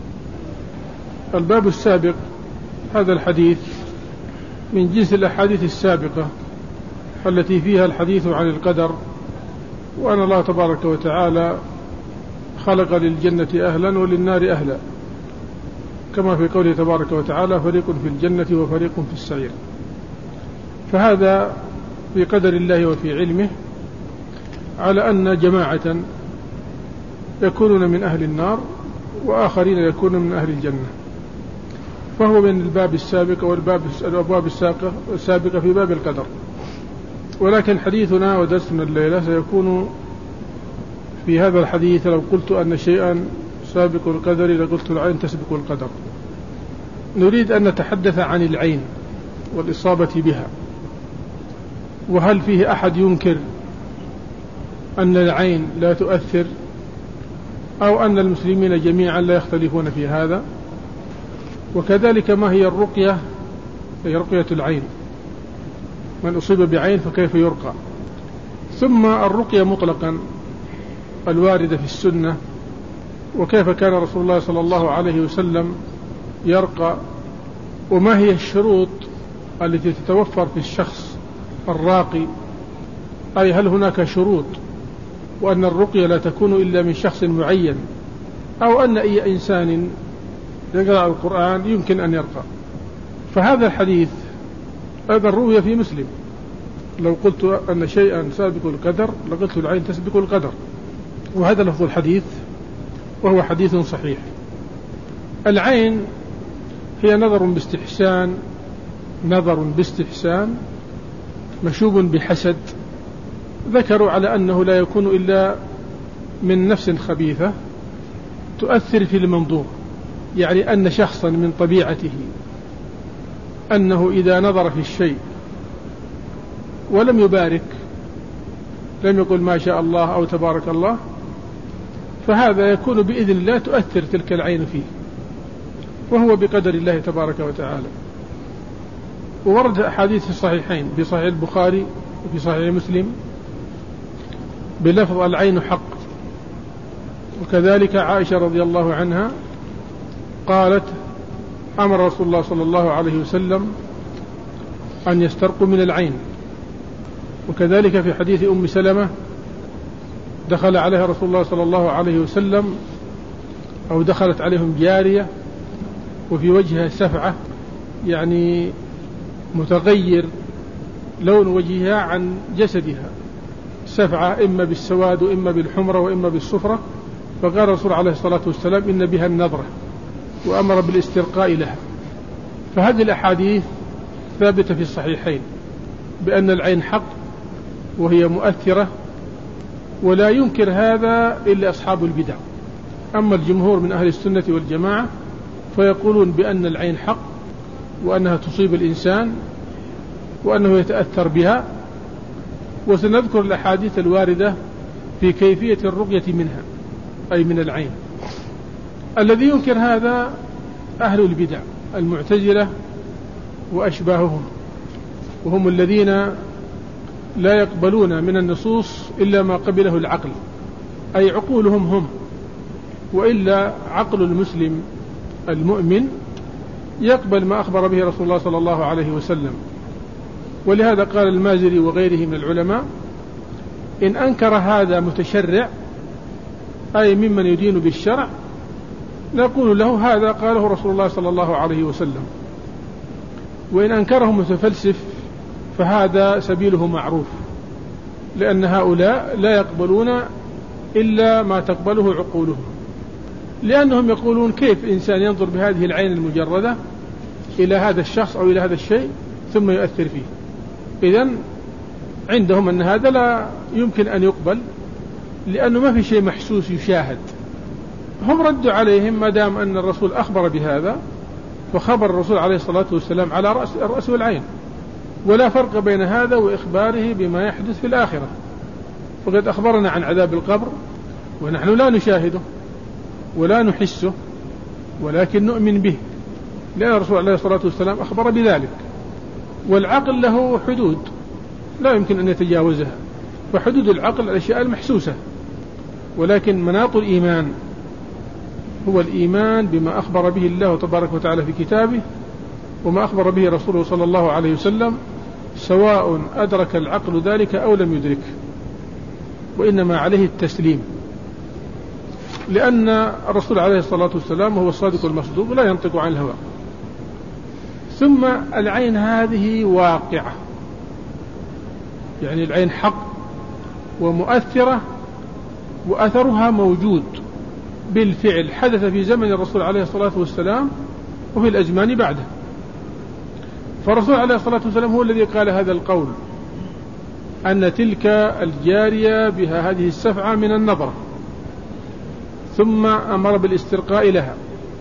[SPEAKER 2] الباب السابق هذا الحديث من جنس الأحاديث السابقة التي فيها الحديث عن القدر، وأن الله تبارك وتعالى خلق للجنة أهلا وللنار أهلا، كما في قوله تبارك وتعالى: فريق في الجنة وفريق في السعير. فهذا في قدر الله وفي علمه، على أن جماعة يكونون من أهل النار وآخرين يكونون من أهل الجنة، فهو من الباب السابق والباب الأبواب السابقة في باب القدر. ولكن حديثنا ودرسنا الليلة سيكون في هذا الحديث: لو قلت أن شيئا سابق القدر لقلت العين تسبق القدر. نريد أن نتحدث عن العين والإصابة بها، وهل فيه أحد ينكر أن العين لا تؤثر، أو أن المسلمين جميعا لا يختلفون في هذا، وكذلك ما هي الرقية، هي رقية العين، من أصيب بعين فكيف يرقى، ثم الرقية مطلقا الواردة في السنة، وكيف كان رسول الله صلى الله عليه وسلم يرقى، وما هي الشروط التي تتوفر في الشخص الراقي، أي هل هناك شروط، وأن الرقية لا تكون إلا من شخص معين، أو أن أي إنسان يقرأ القرآن يمكن أن يرقى. فهذا الحديث هذا الرؤية في مسلم: لو قلت أن شيئا سابق القدر لقلت العين تسبق القدر، وهذا لفظ الحديث وهو حديث صحيح. العين هي نظر باستحسان، نظر باستحسان مشوب بحسد، ذكروا على أنه لا يكون إلا من نفس خبيثة تؤثر في المنظور، يعني أن شخصا من طبيعته أنه إذا نظر في الشيء ولم يبارك، لم يقل ما شاء الله أو تبارك الله، فهذا يكون بإذن الله تؤثر تلك العين فيه، وهو بقدر الله تبارك وتعالى. وورد أحاديث في الصحيحين، في صحيح البخاري وفي صحيح مسلم بلفظ العين حق. وكذلك عائشة رضي الله عنها قالت: أمر رسول الله صلى الله عليه وسلم أن يسترقوا من العين. وكذلك في حديث أم سلمة دخل عليها رسول الله صلى الله عليه وسلم، أو دخلت عليهم جارية وفي وجهها سفعة، يعني متغير لون وجهها عن جسدها، سفعة إما بالسواد وإما بالحمرة وإما بالصفرة، فقال الرسول عليه الصلاة والسلام: إن بها النظرة، وأمر بالاسترقاء لها. فهذه الأحاديث ثابتة في الصحيحين بأن العين حق وهي مؤثرة، ولا ينكر هذا إلا أصحاب البدع. أما الجمهور من أهل السنة والجماعة فيقولون بأن العين حق، وأنها تصيب الإنسان، وأنه يتأثر بها. وسنذكر الأحاديث الواردة في كيفية الرقية منها، أي من العين. الذي ينكر هذا أهل البدع المعتزلة وأشباههم، وهم الذين لا يقبلون من النصوص إلا ما قبله العقل، أي عقولهم هم، وإلا عقل المسلم المؤمن يقبل ما أخبر به رسول الله صلى الله عليه وسلم. ولهذا قال المازري وغيره من العلماء: إن أنكر هذا متشرع أي ممن يدين بالشرع نقول له هذا قاله رسول الله صلى الله عليه وسلم، وإن أنكره متفلسف فهذا سبيله معروف، لأن هؤلاء لا يقبلون إلا ما تقبله عقولهم، لأنهم يقولون كيف إنسان ينظر بهذه العين المجردة إلى هذا الشخص أو إلى هذا الشيء ثم يؤثر فيه. إذن عندهم أن هذا لا يمكن أن يقبل، لأنه ما في شيء محسوس يشاهد. هم ردوا عليهم: ما دام أن الرسول أخبر بهذا فخبر الرسول عليه الصلاة والسلام على رأس الرأس والعين، ولا فرق بين هذا وإخباره بما يحدث في الآخرة، فقد أخبرنا عن عذاب القبر ونحن لا نشاهده ولا نحسه، ولكن نؤمن به، لأن الرسول عليه الصلاة والسلام أخبر بذلك. والعقل له حدود لا يمكن أن يتجاوزها، فحدود العقل الأشياء المحسوسة، ولكن مناط الإيمان هو الإيمان بما أخبر به الله تبارك وتعالى في كتابه وما أخبر به رسوله صلى الله عليه وسلم، سواء أدرك العقل ذلك أو لم يدرك، وإنما عليه التسليم، لأن الرسول عليه الصلاة والسلام هو الصادق المصدوق لا ينطق عن الهوى. ثم العين هذه واقعة، يعني العين حق ومؤثرة، وأثرها موجود بالفعل، حدث في زمن الرسول عليه الصلاة والسلام وفي الأزمان بعده. فالرسول عليه الصلاة والسلام هو الذي قال هذا القول: أن تلك الجارية بها هذه السفعة من النظرة، ثم أمر بالاسترقاء لها.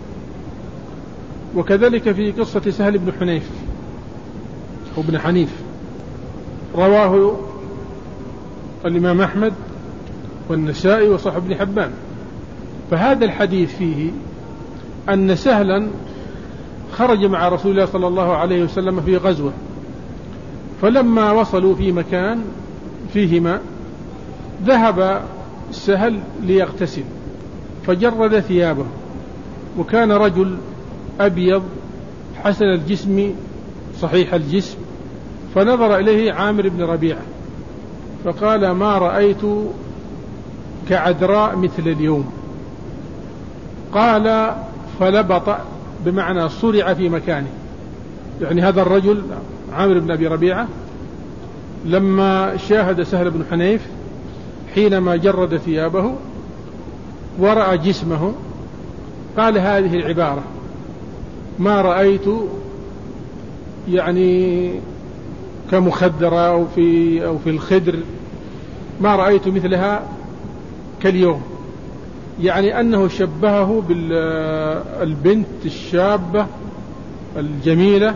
[SPEAKER 2] وكذلك في قصة سهل بن حنيف أو بن حنيف رواه الإمام أحمد والنسائي وصححه ابن حبان. فهذا الحديث فيه أن سهلا خرج مع رسول الله صلى الله عليه وسلم في غزوة، فلما وصلوا في مكان فيه ماء ذهب سهل ليغتسل فجرد ثيابه، وكان رجل أبيض حسن الجسم صحيح الجسم، فنظر إليه عامر بن ربيعة فقال: ما رأيت كعذراء مثل اليوم. قال: فلبط، بمعنى صرع في مكانه، يعني هذا الرجل عامر بن أبي ربيعة لما شاهد سهل بن حنيف حينما جرد ثيابه ورأى جسمه قال هذه العبارة: ما رأيت يعني كمخدرة أو في, أو في الخدر، ما رأيت مثلها كاليوم، يعني أنه شبهه بالبنت الشابة الجميلة،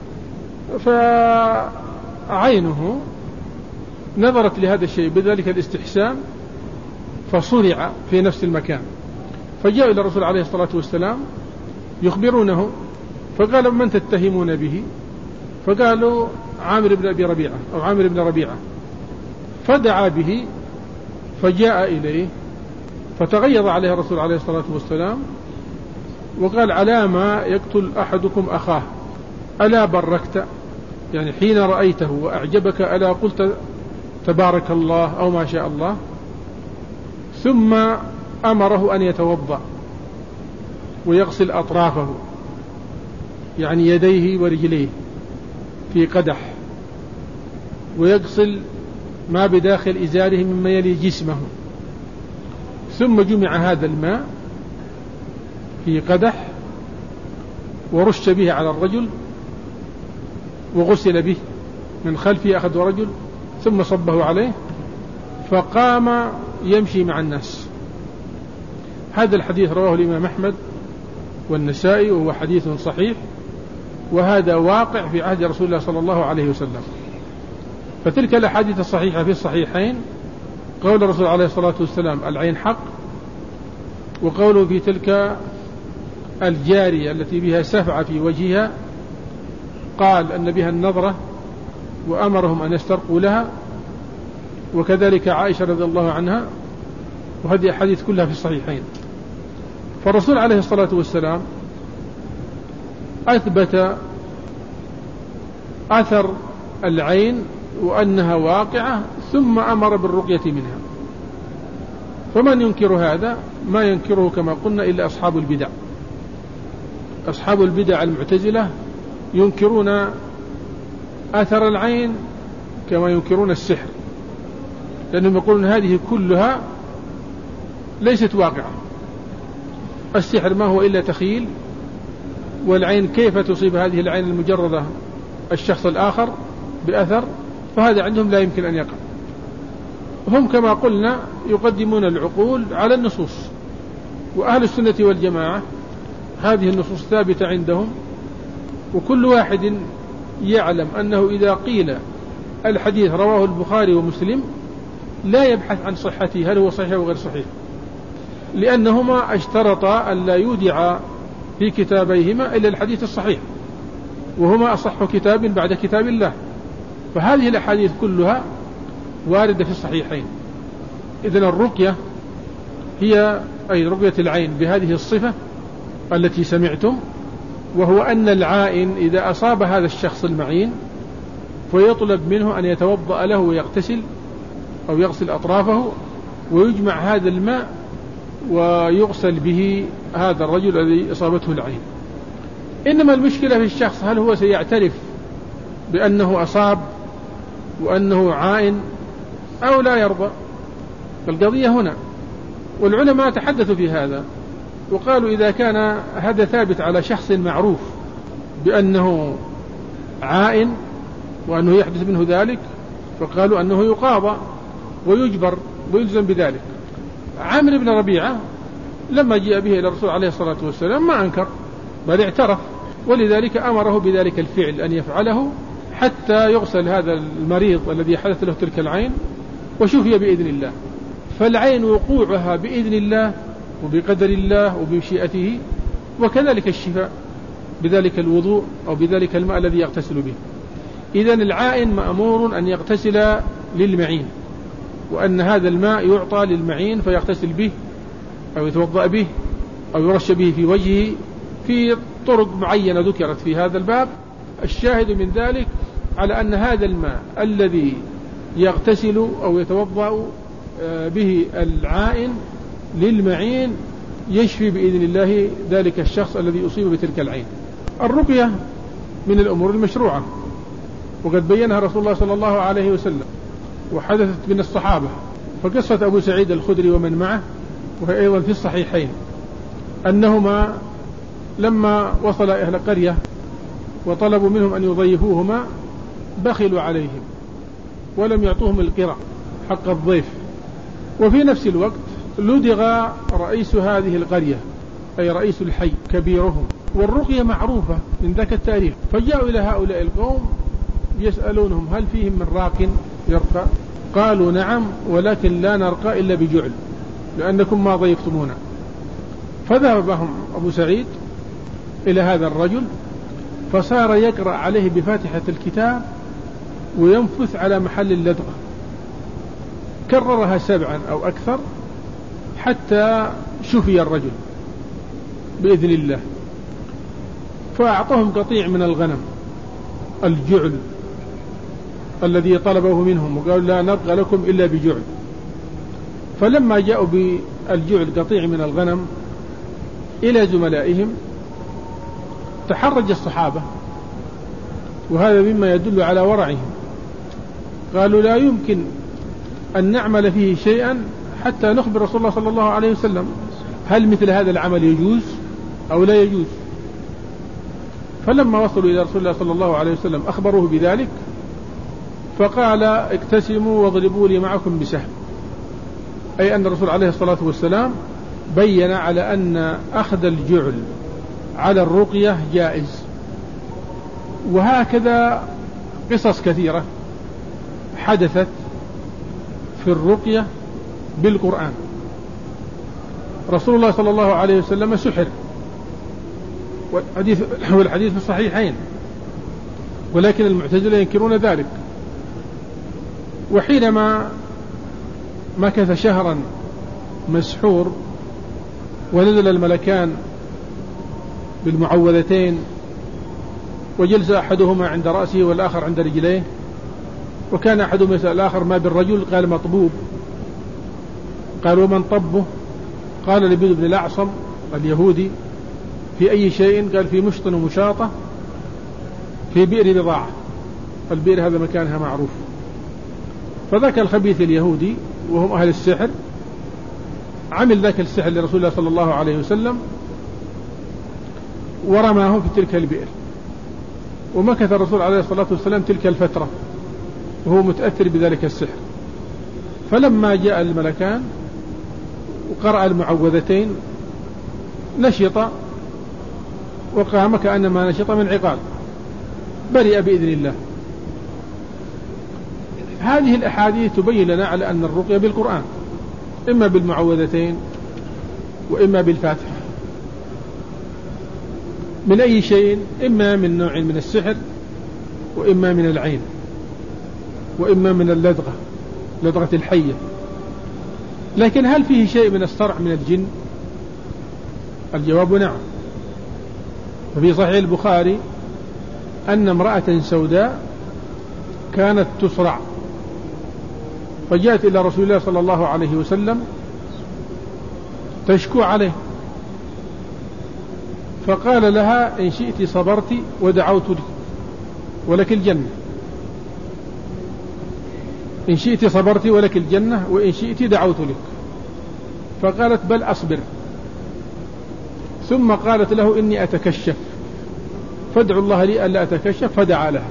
[SPEAKER 2] فعينه نظرت لهذا الشيء بذلك الاستحسان فصرع في نفس المكان. فجاء إلى الرسول عليه الصلاة والسلام يخبرونه، فقالوا: من تتهمون به؟ فقالوا: عامر بن أبي ربيعة أو عامر بن ربيعة. فدعا به فجاء إليه فتغيظ عليه الرسول عليه الصلاة والسلام وقال: على ما يقتل أحدكم أخاه؟ ألا بركت؟ يعني حين رأيته وأعجبك ألا قلت تبارك الله أو ما شاء الله؟ ثم أمره أن يتوضأ ويغسل أطرافه، يعني يديه ورجليه في قدح، ويغسل ما بداخل إزاره مما يلي جسمه، ثم جمع هذا الماء في قدح ورش به على الرجل وغسل به من خلفه، أخذ رجل ثم صبه عليه فقام يمشي مع الناس. هذا الحديث رواه الإمام أحمد والنسائي وهو حديث صحيح، وهذا واقع في عهد رسول الله صلى الله عليه وسلم. فتلك الأحاديث الصحيحة في الصحيحين قول الرسول عليه الصلاة والسلام: العين حق، وقوله في تلك الجارية التي بها سفعة في وجهها قال أن بها النظرة وأمرهم أن يسترقوا لها، وكذلك عائشة رضي الله عنها، وهذه الحديث كلها في الصحيحين. فالرسول عليه الصلاة والسلام أثبت أثر العين وأنها واقعة ثم أمر بالرقية منها. فمن ينكر هذا ما ينكره كما قلنا إلا أصحاب البدع. أصحاب البدع المعتزلة ينكرون أثر العين كما ينكرون السحر، لأنهم يقولون هذه كلها ليست واقعة. السحر ما هو إلا تخيل، والعين كيف تصيب هذه العين المجردة الشخص الآخر بأثر؟ فهذا عندهم لا يمكن أن يقع. هم كما قلنا يقدمون العقول على النصوص، وأهل السنة والجماعة هذه النصوص ثابتة عندهم، وكل واحد يعلم أنه إذا قيل الحديث رواه البخاري ومسلم لا يبحث عن صحته هل هو صحيح أو غير صحيح، لأنهما اشترطا أن لا يودع في كتابيهما إلا الحديث الصحيح، وهما أصح كتاب بعد كتاب الله. فهذه الأحاديث كلها واردة في الصحيحين. إذن الرقية هي أي رقية العين بهذه الصفة التي سمعتم، وهو أن العائن إذا أصاب هذا الشخص المعين فيطلب منه أن يتوضأ له ويغتسل أو يغسل أطرافه، ويجمع هذا الماء ويغسل به هذا الرجل الذي أصابته العين. إنما المشكلة في الشخص هل هو سيعترف بأنه أصاب وأنه عائن أو لا يرضى؟ القضية هنا، والعلماء تحدثوا في هذا وقالوا إذا كان هذا ثابت على شخص معروف بأنه عائن وأنه يحدث منه ذلك، فقالوا أنه يقاضى ويجبر ويلزم بذلك. عامر بن ربيعة لما جاء به إلى الرسول عليه الصلاة والسلام ما أنكر بل اعترف، ولذلك أمره بذلك الفعل أن يفعله حتى يغسل هذا المريض الذي حدث له تلك العين وشفي بإذن الله. فالعين وقوعها بإذن الله وبقدر الله وبمشيئته، وكذلك الشفاء بذلك الوضوء أو بذلك الماء الذي يغتسل به. إذن العائن مأمور أن يغتسل للمعين، وأن هذا الماء يعطى للمعين فيغتسل به أو يتوضأ به أو يرش به في وجهه في طرق معينة ذكرت في هذا الباب. الشاهد من ذلك على أن هذا الماء الذي يغتسل أو يتوضأ به العائن للمعين يشفي بإذن الله ذلك الشخص الذي أصيب بتلك العين. الرقية من الأمور المشروعة، وقد بينها رسول الله صلى الله عليه وسلم وحدثت من الصحابة. فقصة أبو سعيد الخدري ومن معه وهي أيضا في الصحيحين أنهما لما وصل أهل قرية وطلبوا منهم أن يضيفوهما بخلوا عليهم ولم يعطوهم القرى حق الضيف. وفي نفس الوقت لدغ رئيس هذه القرية أي رئيس الحي كبيرهم، والرقية معروفة من ذاك التاريخ. فجاءوا إلى هؤلاء القوم يسألونهم هل فيهم من راق يرقى؟ قالوا نعم، ولكن لا نرقى إلا بجعل لأنكم ما ضيفتمونا. فذهب بهم أبو سعيد إلى هذا الرجل فصار يقرأ عليه بفاتحة الكتاب وينفث على محل اللدغة، كررها سبعا أو أكثر حتى شفي الرجل بإذن الله. فأعطاهم قطيع من الغنم الجعل الذي طلبه منهم وقالوا لا نبغى لكم إلا بجعل. فلما جاءوا بالجعل قطيع من الغنم إلى زملائهم تحرج الصحابة، وهذا مما يدل على ورعهم. قالوا لا يمكن أن نعمل فيه شيئا حتى نخبر رسول الله صلى الله عليه وسلم هل مثل هذا العمل يجوز أو لا يجوز. فلما وصلوا إلى رسول الله صلى الله عليه وسلم أخبروه بذلك فقال اقتسموا واضربوا لي معكم بسهم، أي أن الرسول عليه الصلاة والسلام بين على أن أخذ الجعل على الرقية جائز. وهكذا قصص كثيرة حدثت في الرقية بالقرآن. رسول الله صلى الله عليه وسلم سحر، والحديث, والحديث في الصحيحين، ولكن المعتزلة ينكرون ذلك. وحينما مكث شهرا مسحور ونزل الملكان بالمعوذتين وجلس أحدهما عند رأسه والآخر عند رجليه وكان أحدهم يسأل الآخر ما بالرجل؟ قال مطبوب. قال ومن طبه؟ قال لبيد بن الأعصم اليهودي في أي شيء؟ قال في مشط ومشاطة في بئر بضاعة. البئر هذا مكانها معروف. فذاك الخبيث اليهودي وهم أهل السحر عمل ذاك السحر لرسول الله صلى الله عليه وسلم ورماهم في تلك البئر، ومكث الرسول عليه الصلاة والسلام تلك الفترة وهو متأثر بذلك السحر. فلما جاء الملكان وقرأ المعوذتين نشط وقام كأنما نشط من عقال، برئ بإذن الله. هذه الأحاديث تبين لنا على أن الرقية بالقرآن، إما بالمعوذتين وإما بالفاتحة، من أي شيء، إما من نوع من السحر وإما من العين وإما من اللدغة، لدغة الحية. لكن هل فيه شيء من الصرع من الجن؟ الجواب نعم. وفي صحيح البخاري أن امرأة سوداء كانت تصرع، فجاءت إلى رسول الله صلى الله عليه وسلم تشكو عليه، فقال لها إن شئت صبرت ودعوت لك ولك الجنة، إن شئت صبرت ولك الجنة وإن شئت دعوت لك. فقالت بل أصبر. ثم قالت له إني أتكشف فادعوا الله لي ألا أتكشف، فدعا لها.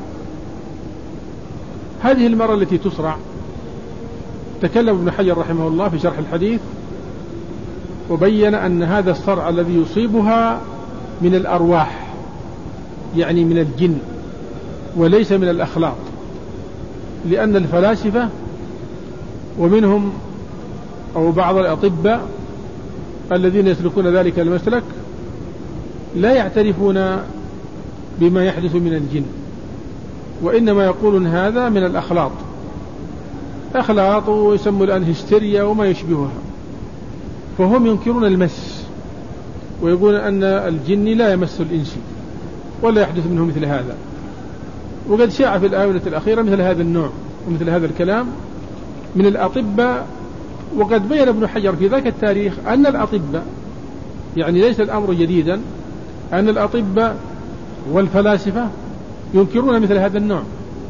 [SPEAKER 2] هذه المرة التي تصرع تكلم ابن حجر رحمه الله في شرح الحديث وبين أن هذا الصرع الذي يصيبها من الأرواح، يعني من الجن وليس من الأخلاق، لأن الفلاسفة ومنهم أو بعض الأطباء الذين يسلكون ذلك المسلك لا يعترفون بما يحدث من الجن، وإنما يقولون هذا من الأخلاط، أخلاط ويسموا الآن هستيريا وما يشبهها. فهم ينكرون المس ويقولون أن الجن لا يمس الإنس ولا يحدث منه مثل هذا. وقد شاع في الآونة الأخيرة مثل هذا النوع ومثل هذا الكلام من الأطباء. وقد بين ابن حجر في ذاك التاريخ أن الأطباء، يعني ليس الأمر جديدا، أن الأطباء والفلاسفة ينكرون مثل هذا النوع،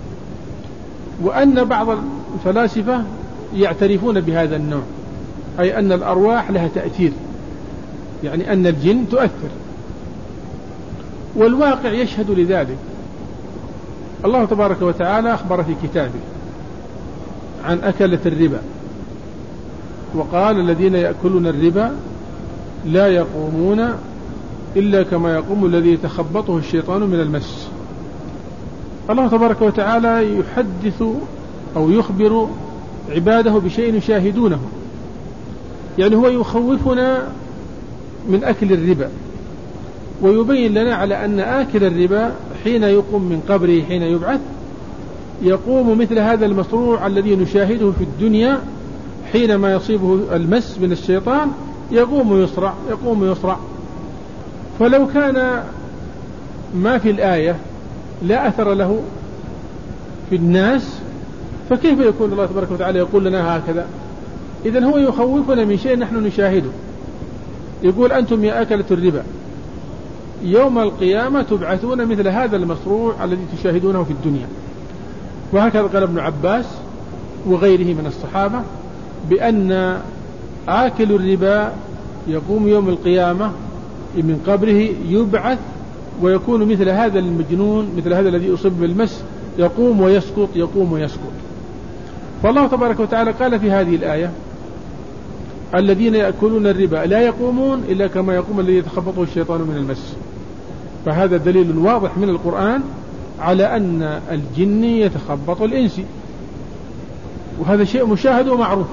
[SPEAKER 2] وأن بعض الفلاسفة يعترفون بهذا النوع، أي أن الأرواح لها تأثير، يعني أن الجن تؤثر، والواقع يشهد لذلك. الله تبارك وتعالى أخبر في كتابه عن أكلة الربا وقال الذين يأكلون الربا لا يقومون إلا كما يقوم الذي يتخبطه الشيطان من المس. الله تبارك وتعالى يحدث أو يخبر عباده بشيء يشاهدونه، يعني هو يخوفنا من أكل الربا ويبين لنا على أن آكل الربا حين يقوم من قبره حين يبعث يقوم مثل هذا المصروع الذي نشاهده في الدنيا حينما يصيبه المس من الشيطان، يقوم يصرع يقوم يصرع. فلو كان ما في الآية لا أثر له في الناس فكيف يكون الله تبارك وتعالى يقول لنا هكذا؟ إذن هو يخوفنا من شيء نحن نشاهده. يقول أنتم يا أكلة الربا يوم القيامة تبعثون مثل هذا المصروع الذي تشاهدونه في الدنيا. وهكذا قال ابن عباس وغيره من الصحابة بأن آكل الربا يقوم يوم القيامة من قبره يبعث ويكون مثل هذا المجنون، مثل هذا الذي أصيب بالمس، يقوم ويسقط يقوم ويسقط. فالله تبارك وتعالى قال في هذه الآية الذين يأكلون الربا لا يقومون إلا كما يقوم الذي يتخبطه الشيطان من المس. فهذا دليل واضح من القرآن على أن الجن يتخبط الإنس، وهذا شيء مشاهد ومعروف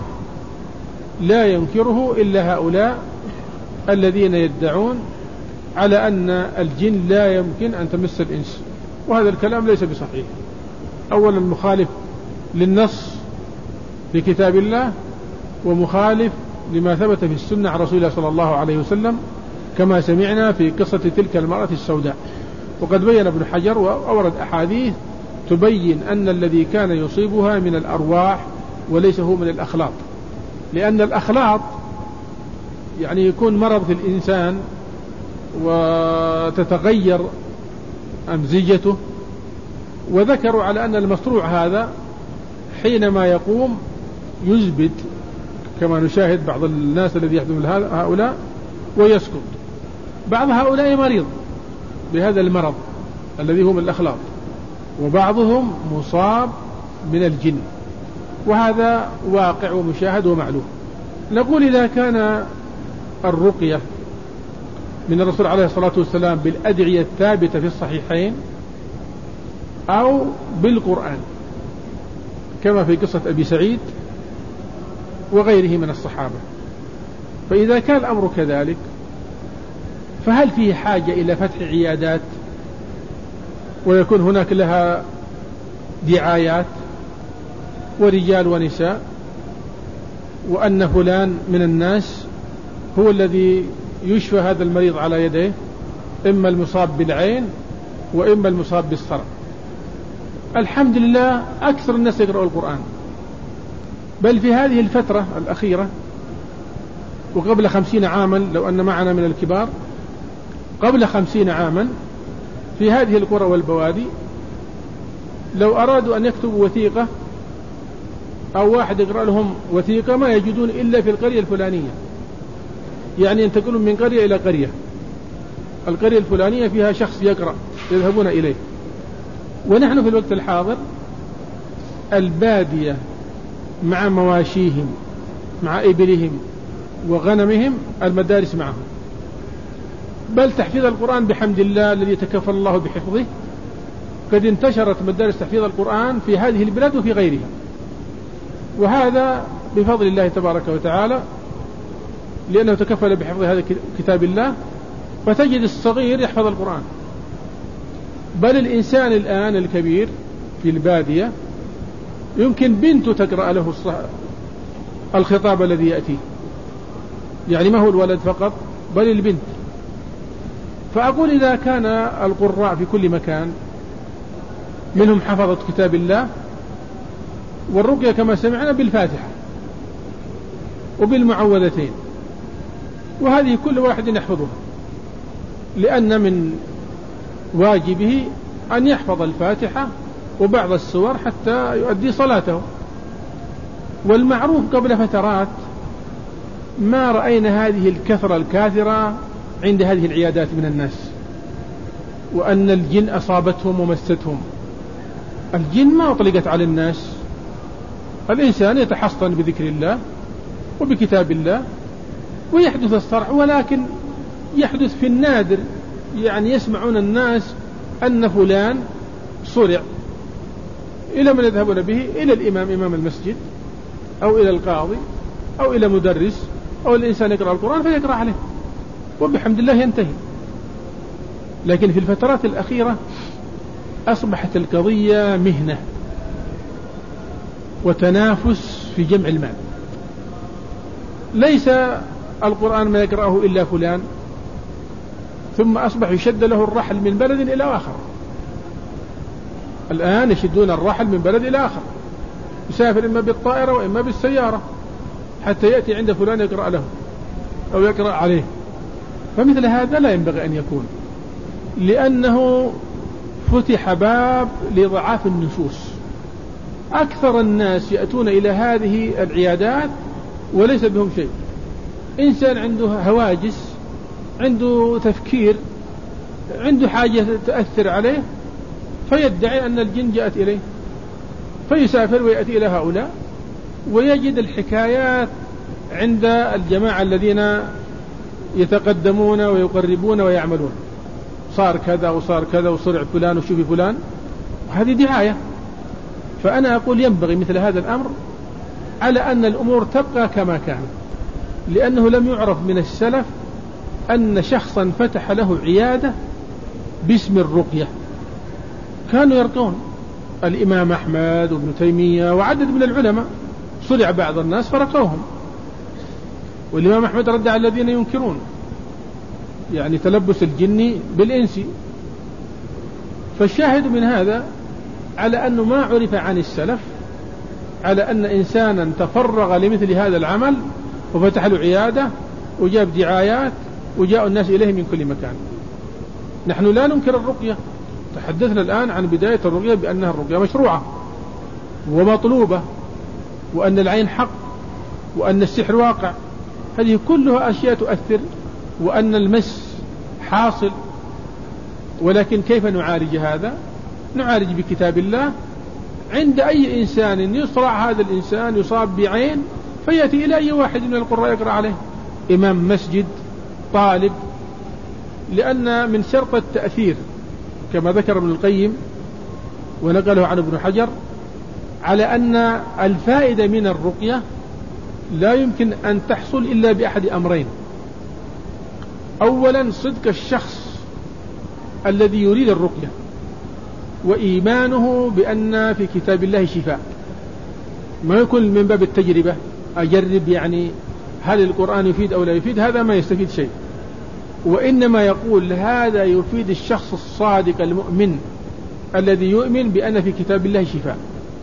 [SPEAKER 2] لا ينكره إلا هؤلاء الذين يدعون على أن الجن لا يمكن أن تمس الإنس، وهذا الكلام ليس بصحيح. أولا مخالف للنص في كتاب الله، ومخالف لما ثبت في السنة عن رسول الله صلى الله عليه وسلم كما سمعنا في قصة تلك المرأة السوداء. وقد بين ابن حجر وأورد أحاديث تبين أن الذي كان يصيبها من الأرواح وليس هو من الأخلاط، لأن الأخلاط يعني يكون مرض في الإنسان وتتغير أمزجته، وذكروا على أن المصروع هذا حينما يقوم يزبد كما نشاهد بعض الناس الذي يحدث هؤلاء ويسقط. بعض هؤلاء مريض بهذا المرض الذي هو من الأخلاط، وبعضهم مصاب من الجن، وهذا واقع ومشاهد ومعلوم. نقول إذا كان الرقية من الرسول عليه الصلاة والسلام بالأدعية الثابتة في الصحيحين أو بالقرآن كما في قصة أبي سعيد وغيره من الصحابة، فإذا كان الأمر كذلك فهل فيه حاجة إلى فتح عيادات ويكون هناك لها دعايات ورجال ونساء، وأن فلان من الناس هو الذي يشفى هذا المريض على يديه، إما المصاب بالعين وإما المصاب بالصرع؟ الحمد لله أكثر الناس يقرأوا القرآن، بل في هذه الفترة الأخيرة وقبل خمسين عاما لو أن معنا من الكبار قبل خمسين عاما في هذه القرى والبوادي لو أرادوا أن يكتبوا وثيقة أو واحد يقرأ لهم وثيقة ما يجدون إلا في القرية الفلانية، يعني ينتقلون من قرية إلى قرية، القرية الفلانية فيها شخص يقرأ يذهبون إليه. ونحن في الوقت الحاضر البادية مع مواشيهم مع إبلهم وغنمهم المدارس معهم، بل تحفيظ القرآن بحمد الله الذي تكفل الله بحفظه قد انتشرت مدارس تحفيظ القرآن في هذه البلاد وفي غيرها، وهذا بفضل الله تبارك وتعالى لأنه تكفل بحفظ هذا كتاب الله. فتجد الصغير يحفظ القرآن، بل الإنسان الآن الكبير في البادية يمكن بنته تقرأ له الخطاب الذي يأتيه، يعني ما هو الولد فقط بل البنت. فأقول إذا كان القراء في كل مكان منهم حفظت كتاب الله، والرقية كما سمعنا بالفاتحة وبالمعوذتين، وهذه كل واحد يحفظها، لأن من واجبه أن يحفظ الفاتحة وبعض السور حتى يؤدي صلاته. والمعروف قبل فترات ما رأينا هذه الكثرة الكاثرة عند هذه العيادات من الناس، وأن الجن أصابتهم ومستهم. الجن ما أطلقت على الناس، الإنسان يتحصن بذكر الله وبكتاب الله ويحدث الصرع، ولكن يحدث في النادر، يعني يسمعون الناس أن فلان صرع، إلى من يذهبون به؟ إلى الإمام إمام المسجد أو إلى القاضي أو إلى مدرس أو الإنسان يقرأ القرآن فيقرأ عليه وبحمد الله ينتهي. لكن في الفترات الأخيرة أصبحت القضية مهنة وتنافس في جمع المال، ليس القرآن ما يقرأه إلا فلان، ثم أصبح يشد له الرحل من بلد إلى آخر. الآن يشدون الرحل من بلد إلى آخر، يسافر إما بالطائرة وإما بالسيارة حتى يأتي عند فلان يقرأ له أو يقرأ عليه. فمثل هذا لا ينبغي أن يكون، لأنه فتح باب لضعاف النفوس. أكثر الناس يأتون إلى هذه العيادات وليس بهم شيء، إنسان عنده هواجس، عنده تفكير، عنده حاجة تأثر عليه، فيدعي أن الجن جاءت إليه، فيسافر ويأتي إلى هؤلاء ويجد الحكايات عند الجماعة الذين يتقدمون ويقربون ويعملون، صار كذا وصار كذا وصرع فلان وشوفي فلان، وهذه دعاية. فأنا أقول ينبغي مثل هذا الأمر على أن الأمور تبقى كما كانت، لأنه لم يعرف من السلف أن شخصا فتح له عيادة باسم الرقية. كانوا يرقون الإمام أحمد وابن تيمية وعدد من العلماء، صرع بعض الناس فرقوهم، والإمام أحمد رد على الذين ينكرون يعني تلبس الجن بالإنس. فالشاهد من هذا على أنه ما عرف عن السلف على أن إنسانا تفرغ لمثل هذا العمل وفتح له عيادة وجاب دعايات وجاء الناس إليه من كل مكان. نحن لا ننكر الرقية، تحدثنا الآن عن بداية الرقية بأنها الرقية مشروعة ومطلوبة، وأن العين حق، وأن السحر واقع، هذه كلها أشياء تؤثر، وأن المس حاصل. ولكن كيف نعالج هذا؟ نعالج بكتاب الله. عند أي إنسان يصرع هذا الإنسان يصاب بعين فيأتي إلى أي واحد من القراء يقرأ عليه، إمام مسجد، طالب، لأن من شرط التأثير كما ذكر ابن القيم ونقله عن ابن حجر على أن الفائدة من الرقية لا يمكن أن تحصل إلا بأحد أمرين: أولا صدق الشخص الذي يريد الرقية وإيمانه بأن في كتاب الله شفاء، ما يكون من باب التجربة أجرب يعني هل القرآن يفيد أو لا يفيد، هذا ما يستفيد شيء، وإنما يقول هذا يفيد الشخص الصادق المؤمن الذي يؤمن بأن في كتاب الله شفاء.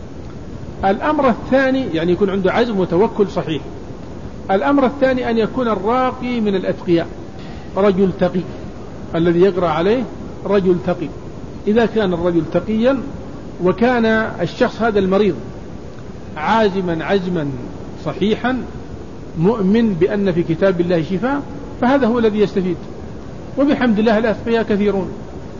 [SPEAKER 2] الأمر الثاني يعني يكون عنده عزم وتوكل صحيح. الأمر الثاني أن يكون الراقي من الأتقياء، رجل تقي، الذي يقرأ عليه رجل تقي. إذا كان الرجل تقيا وكان الشخص هذا المريض عازما عزما صحيحا مؤمن بأن في كتاب الله شفاء، فهذا هو الذي يستفيد. وبحمد الله الأتقياء كثيرون،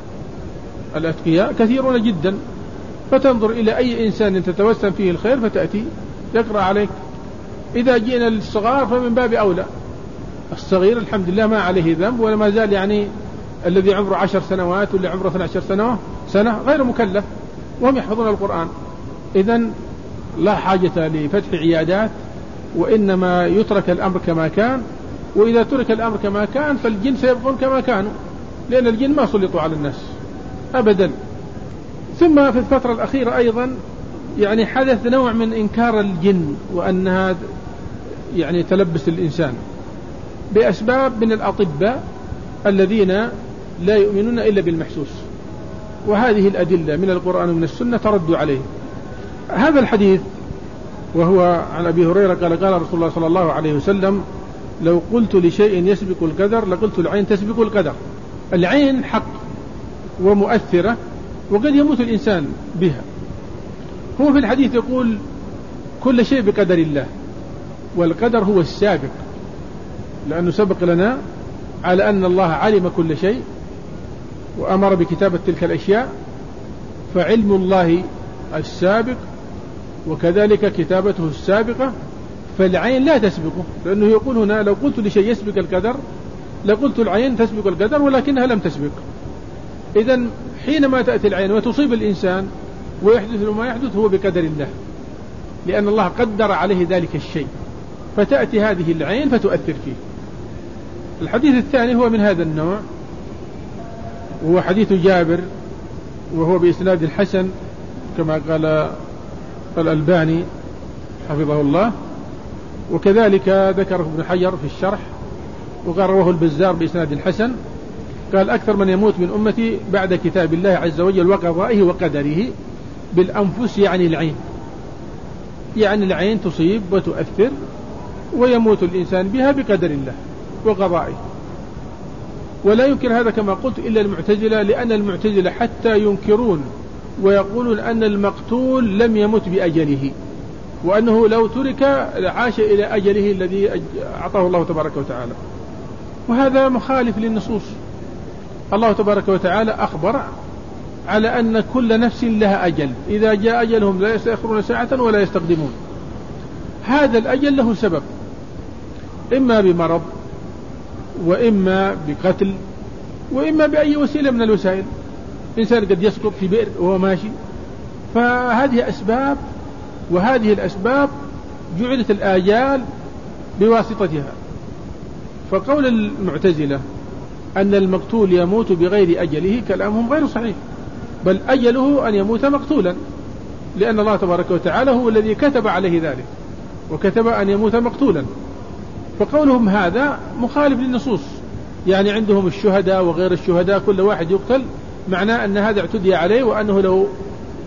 [SPEAKER 2] الأتقياء كثيرون جدا، فتنظر إلى أي إنسان تتوسم فيه الخير فتأتي يقرأ عليك. إذا جئنا للصغار فمن باب أولى، الصغير الحمد لله ما عليه ذنب ولا ما زال يعني الذي عمره عشر سنوات واللي عمره اثنتي عشرة سنة سنة غير مكلف وهم يحفظون القرآن. إذن لا حاجة لفتح عيادات، وإنما يترك الأمر كما كان. وإذا ترك الأمر كما كان فالجن سيبقون كما كانوا، لأن الجن ما سلطوا على الناس أبدا. ثم في الفترة الأخيرة أيضا يعني حدث نوع من إنكار الجن وأنها يعني تلبس الإنسان بأسباب من الأطباء الذين لا يؤمنون إلا بالمحسوس، وهذه الأدلة من القرآن ومن السنة ترد عليه. هذا الحديث وهو عن أبي هريرة قال قال رسول الله صلى الله عليه وسلم: لو قلت لشيء يسبق القدر لقلت العين تسبق القدر. العين حق ومؤثرة وقد يموت الإنسان بها. هو في الحديث يقول كل شيء بقدر الله، والقدر هو السابق، لأنه سبق لنا على أن الله علم كل شيء وأمر بكتابة تلك الأشياء، فعلم الله السابق وكذلك كتابته السابقة، فالعين لا تسبقه، لأنه يقول هنا لو قلت لشيء يسبق القدر لقلت العين تسبق القدر ولكنها لم تسبق. إذن حينما تأتي العين وتصيب الإنسان ويحدث له ما يحدث هو بقدر الله، لأن الله قدر عليه ذلك الشيء، فتأتي هذه العين فتؤثر فيه. الحديث الثاني هو من هذا النوع، وهو حديث جابر، وهو بإسناد الحسن كما قال الألباني حفظه الله، وكذلك ذكره ابن حجر في الشرح، وقال رواه البزار بإسناد الحسن، قال أكثر من يموت من أمتي بعد كتاب الله عز وجل وقضائه وقدره بالأنفس، يعني العين، يعني العين تصيب وتؤثر ويموت الإنسان بها بقدر الله وقضائه. ولا ينكر هذا كما قلت إلا المعتزلة، لأن المعتزلة حتى ينكرون ويقولون أن المقتول لم يمت بأجله، وأنه لو ترك عاش إلى أجله الذي أعطاه الله تبارك وتعالى، وهذا مخالف للنصوص. الله تبارك وتعالى أخبر على أن كل نفس لها أجل، إذا جاء أجلهم لا يستأخرون ساعة ولا يستقدمون. هذا الأجل له سبب، إما بمرض وإما بقتل وإما بأي وسيلة من الوسائل. إنسان قد يسقط في بئر وهو ماشي، فهذه أسباب، وهذه الأسباب جعلت الآجال بواسطتها. فقول المعتزلة أن المقتول يموت بغير أجله كلامهم غير صحيح، بل أجله أن يموت مقتولا، لأن الله تبارك وتعالى هو الذي كتب عليه ذلك وكتب أن يموت مقتولا. فقولهم هذا مخالف للنصوص، يعني عندهم الشهداء وغير الشهداء كل واحد يقتل، معناه أن هذا اعتدي عليه، وأنه لو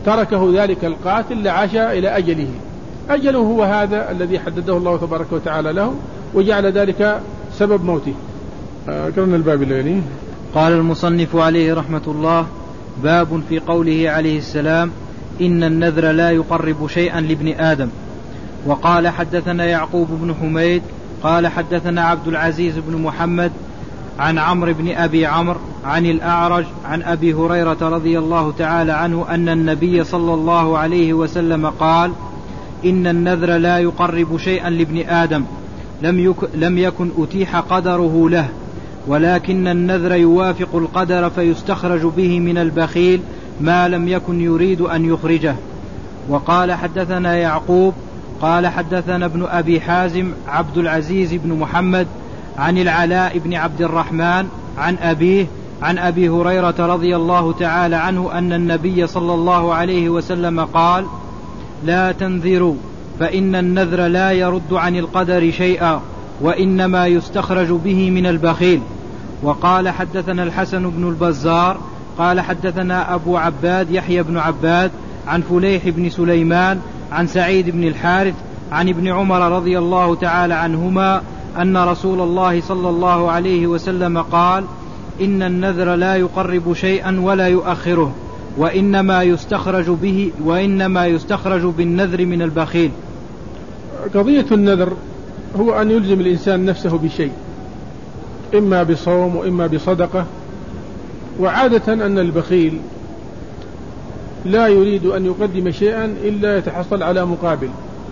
[SPEAKER 2] تركه ذلك القاتل لعاش إلى أجله، أجله هو هذا الذي حدده الله تبارك وتعالى له وجعل ذلك سبب موته. قرن الباب الليلي.
[SPEAKER 1] قال المصنف عليه رحمة الله: باب في قوله عليه السلام: إن النذر لا يقرب شيئا لابن آدم. وقال حدثنا يعقوب بن حميد قال حدثنا عبد العزيز بن محمد عن عمرو بن أبي عمرو عن الأعرج عن أبي هريرة رضي الله تعالى عنه أن النبي صلى الله عليه وسلم قال: إن النذر لا يقرب شيئا لابن آدم لم, يك لم يكن أتيح قدره له، ولكن النذر يوافق القدر فيستخرج به من البخيل ما لم يكن يريد أن يخرجه. وقال حدثنا يعقوب قال حدثنا ابن أبي حازم عبد العزيز بن محمد عن العلاء بن عبد الرحمن عن أبيه عن أبي هريرة رضي الله تعالى عنه أن النبي صلى الله عليه وسلم قال: لا تنذروا فإن النذر لا يرد عن القدر شيئا وإنما يستخرج به من البخيل. وقال حدثنا الحسن بن البزار قال حدثنا أبو عباد يحيى بن عباد عن فليح بن سليمان عن سعيد بن الحارث عن ابن عمر رضي الله تعالى عنهما أن رسول الله صلى الله عليه وسلم قال: إن النذر لا يقرب شيئا ولا يؤخره وإنما يستخرج به وإنما يستخرج بالنذر من البخيل.
[SPEAKER 2] قضية النذر هو أن يلزم الإنسان نفسه بشيء، إما بصوم وإما بصدقة. وعادة أن البخيل لا يريد أن يقدم شيئا إلا يتحصل على مقابل،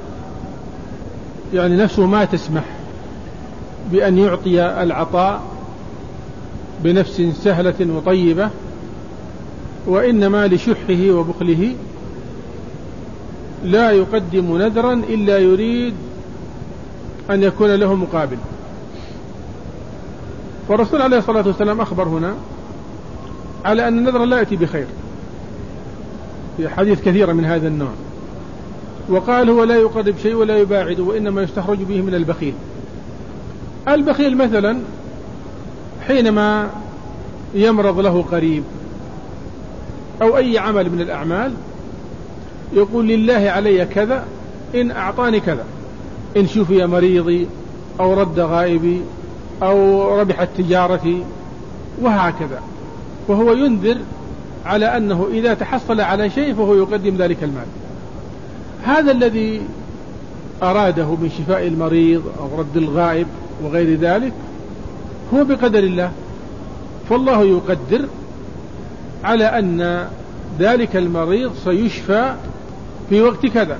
[SPEAKER 2] يعني نفسه ما تسمح بأن يعطي العطاء بنفس سهلة وطيبة، وإنما لشحه وبخله لا يقدم نذرا إلا يريد أن يكون له مقابل. والرسول عليه الصلاة والسلام أخبر هنا على أن النذر لا يأتي بخير في حديث كثيرة من هذا النوع، وقال: هو لا يقرب شيء ولا يباعد وإنما يستخرج به من البخيل. البخيل مثلا حينما يمرض له قريب أو أي عمل من الأعمال يقول: لله علي كذا إن أعطاني كذا، إن شفي مريضي أو رد غائبي أو ربحت تجارتي، وهكذا. وهو ينذر على أنه إذا تحصل على شيء فهو يقدم ذلك المال. هذا الذي أراده من شفاء المريض أو رد الغائب وغير ذلك هو بقدر الله، فالله يقدر على أن ذلك المريض سيشفى في وقت كذا.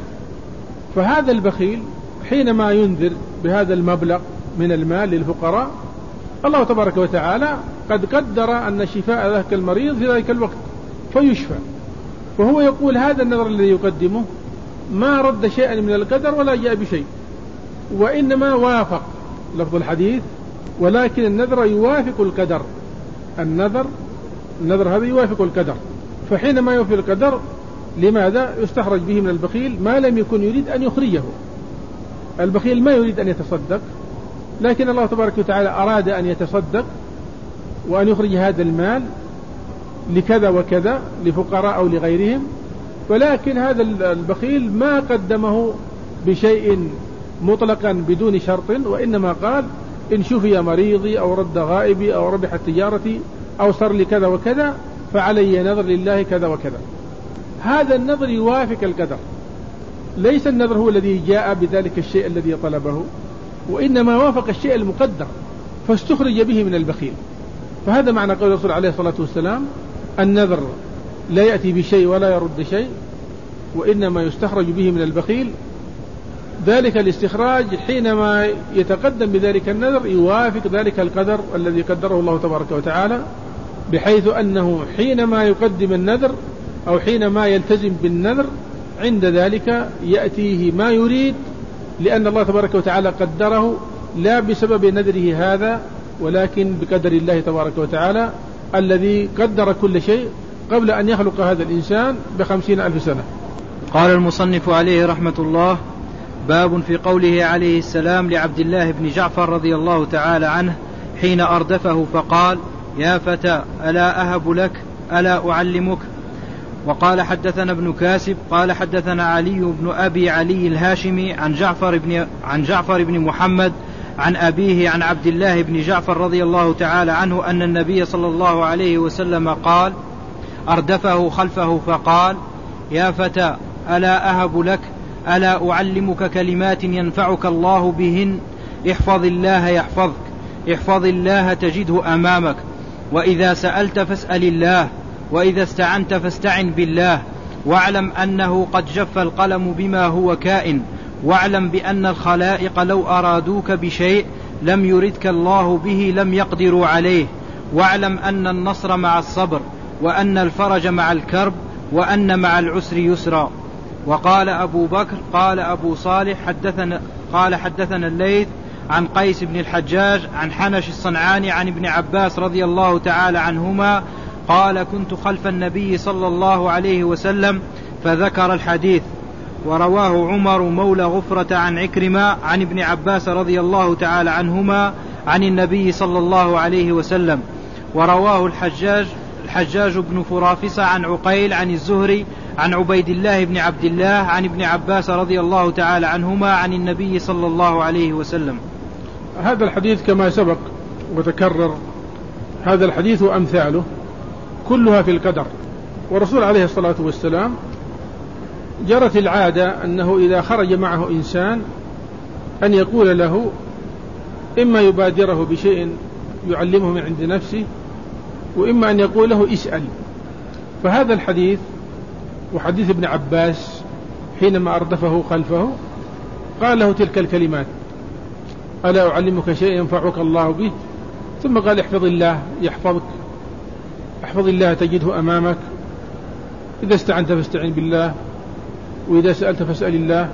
[SPEAKER 2] فهذا البخيل حينما ينذر بهذا المبلغ من المال للفقراء، الله تبارك وتعالى قد قدر أن شفاء ذاك المريض في ذلك الوقت فيشفى، وهو يقول هذا النذر الذي يقدمه ما رد شيئا من القدر ولا جاء بشيء، وإنما وافق لفظ الحديث: ولكن النذر يوافق القدر. النذر النذر هذا يوافق القدر، فحينما يوافق القدر لماذا يستخرج به من البخيل ما لم يكن يريد أن يخرجه. البخيل ما يريد أن يتصدق، لكن الله تبارك وتعالى أراد أن يتصدق وأن يخرج هذا المال لكذا وكذا لفقراء أو لغيرهم، ولكن هذا البخيل ما قدمه بشيء مطلقا بدون شرط، وإنما قال: إن شفي مريضي أو رد غائبي أو ربحت تجارتي أو صار لي كذا وكذا فعلي نذر لله كذا وكذا. هذا النذر يوافق القدر، ليس النذر هو الذي جاء بذلك الشيء الذي طلبه، وإنما وافق الشيء المقدر فاستخرج به من البخيل. فهذا معنى قول الرسول عليه الصلاة والسلام: النذر لا يأتي بشيء ولا يرد شيء وإنما يستخرج به من البخيل. ذلك الاستخراج حينما يتقدم بذلك النذر يوافق ذلك القدر الذي قدره الله تبارك وتعالى، بحيث أنه حينما يقدم النذر أو حينما يلتزم بالنذر عند ذلك يأتيه ما يريد، لأن الله تبارك وتعالى قدره لا بسبب نذره هذا ولكن بقدر الله تبارك وتعالى الذي قدر كل شيء قبل أن يخلق هذا الإنسان بخمسين ألف سنة.
[SPEAKER 1] قال المصنف عليه رحمة الله: باب في قوله عليه السلام لعبد الله بن جعفر رضي الله تعالى عنه حين أردفه فقال: يا فتى ألا أهب لك ألا أعلمك. وقال حدثنا ابن كاسب قال حدثنا علي بن أبي علي الهاشمي عن جعفر بن, عن جعفر بن محمد عن أبيه عن عبد الله بن جعفر رضي الله تعالى عنه أن النبي صلى الله عليه وسلم قال أردفه خلفه فقال يا فتى ألا أهب لك ألا أعلمك كلمات ينفعك الله بهن احفظ الله يحفظك احفظ الله تجده أمامك وإذا سألت فاسأل الله وإذا استعنت فاستعن بالله واعلم أنه قد جف القلم بما هو كائن واعلم بأن الخلائق لو أرادوك بشيء لم يردك الله به لم يقدروا عليه واعلم أن النصر مع الصبر وأن الفرج مع الكرب وأن مع العسر يسرا. وقال أبو بكر قال أبو صالح حدثنا قال حدثنا الليث عن قيس بن الحجاج عن حنش الصنعاني عن ابن عباس رضي الله تعالى عنهما قال كنت خلف النبي صلى الله عليه وسلم فذكر الحديث. ورواه عمر مولى غفرة عن عكرمة عن ابن عباس رضي الله تعالى عنهما عن النبي صلى الله عليه وسلم. ورواه الحجاج الحجاج بن فرافسة عن عقيل عن الزهري عن عبيد الله بن عبد الله عن ابن عباس رضي الله تعالى عنهما عن النبي صلى الله عليه وسلم.
[SPEAKER 2] هذا الحديث كما سبق وتكرر، هذا الحديث وأمثاله كلها في القدر. والرسول عليه الصلاة والسلام جرت العادة أنه إذا خرج معه إنسان أن يقول له إما يبادره بشيء يعلمه من عند نفسه وإما أن يقول له اسأل. فهذا الحديث وحديث ابن عباس حينما أردفه خلفه قال له تلك الكلمات ألا أعلمك شيء ينفعك الله به، ثم قال احفظ الله يحفظك احفظ الله تجده أمامك إذا استعنت فاستعن بالله وإذا سألت فاسأل الله.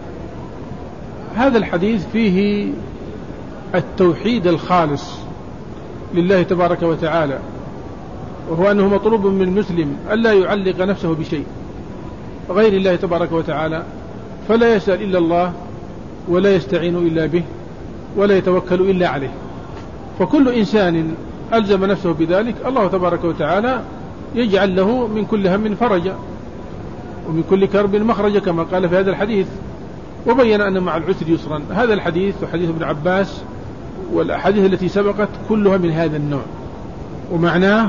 [SPEAKER 2] هذا الحديث فيه التوحيد الخالص لله تبارك وتعالى، وهو أنه مطلوب من المسلم ألا يعلق نفسه بشيء غير الله تبارك وتعالى، فلا يسأل إلا الله ولا يستعين إلا به ولا يتوكل إلا عليه. فكل إنسان ألزم نفسه بذلك الله تبارك وتعالى يجعل له من كل هم فرجا ومن كل كرب مخرجا كما قال في هذا الحديث، وبين أن مع العسر يسرا. هذا الحديث وحديث ابن عباس والأحاديث التي سبقت كلها من هذا النوع، ومعناه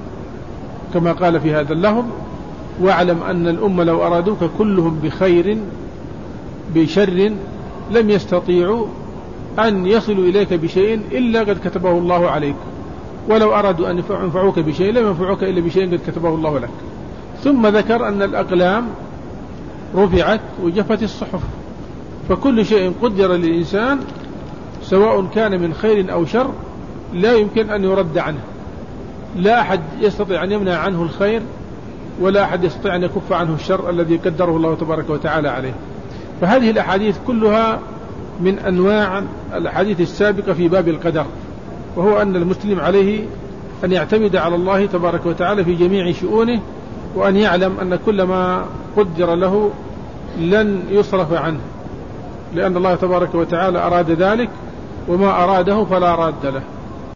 [SPEAKER 2] كما قال في هذا اللفظ واعلم أن الأمة لو أرادوك كلهم بخير بشر لم يستطيعوا أن يصلوا إليك بشيء إلا قد كتبه الله عليك، ولو أرادوا أن ينفعوك بشيء لم ينفعوك إلا بشيء قد كتبه الله لك. ثم ذكر أن الأقلام رفعت وجفت الصحف، فكل شيء قدر للإنسان سواء كان من خير أو شر لا يمكن أن يرد عنه، لا أحد يستطيع أن يمنع عنه الخير ولا أحد يستطيع أن يكف عنه الشر الذي قدره الله تبارك وتعالى عليه. فهذه الأحاديث كلها من أنواع الأحاديث السابقة في باب القدر، وهو أن المسلم عليه أن يعتمد على الله تبارك وتعالى في جميع شؤونه، وأن يعلم أن كل ما قدر له لن يصرف عنه، لأن الله تبارك وتعالى أراد ذلك وما أراده فلا راد له.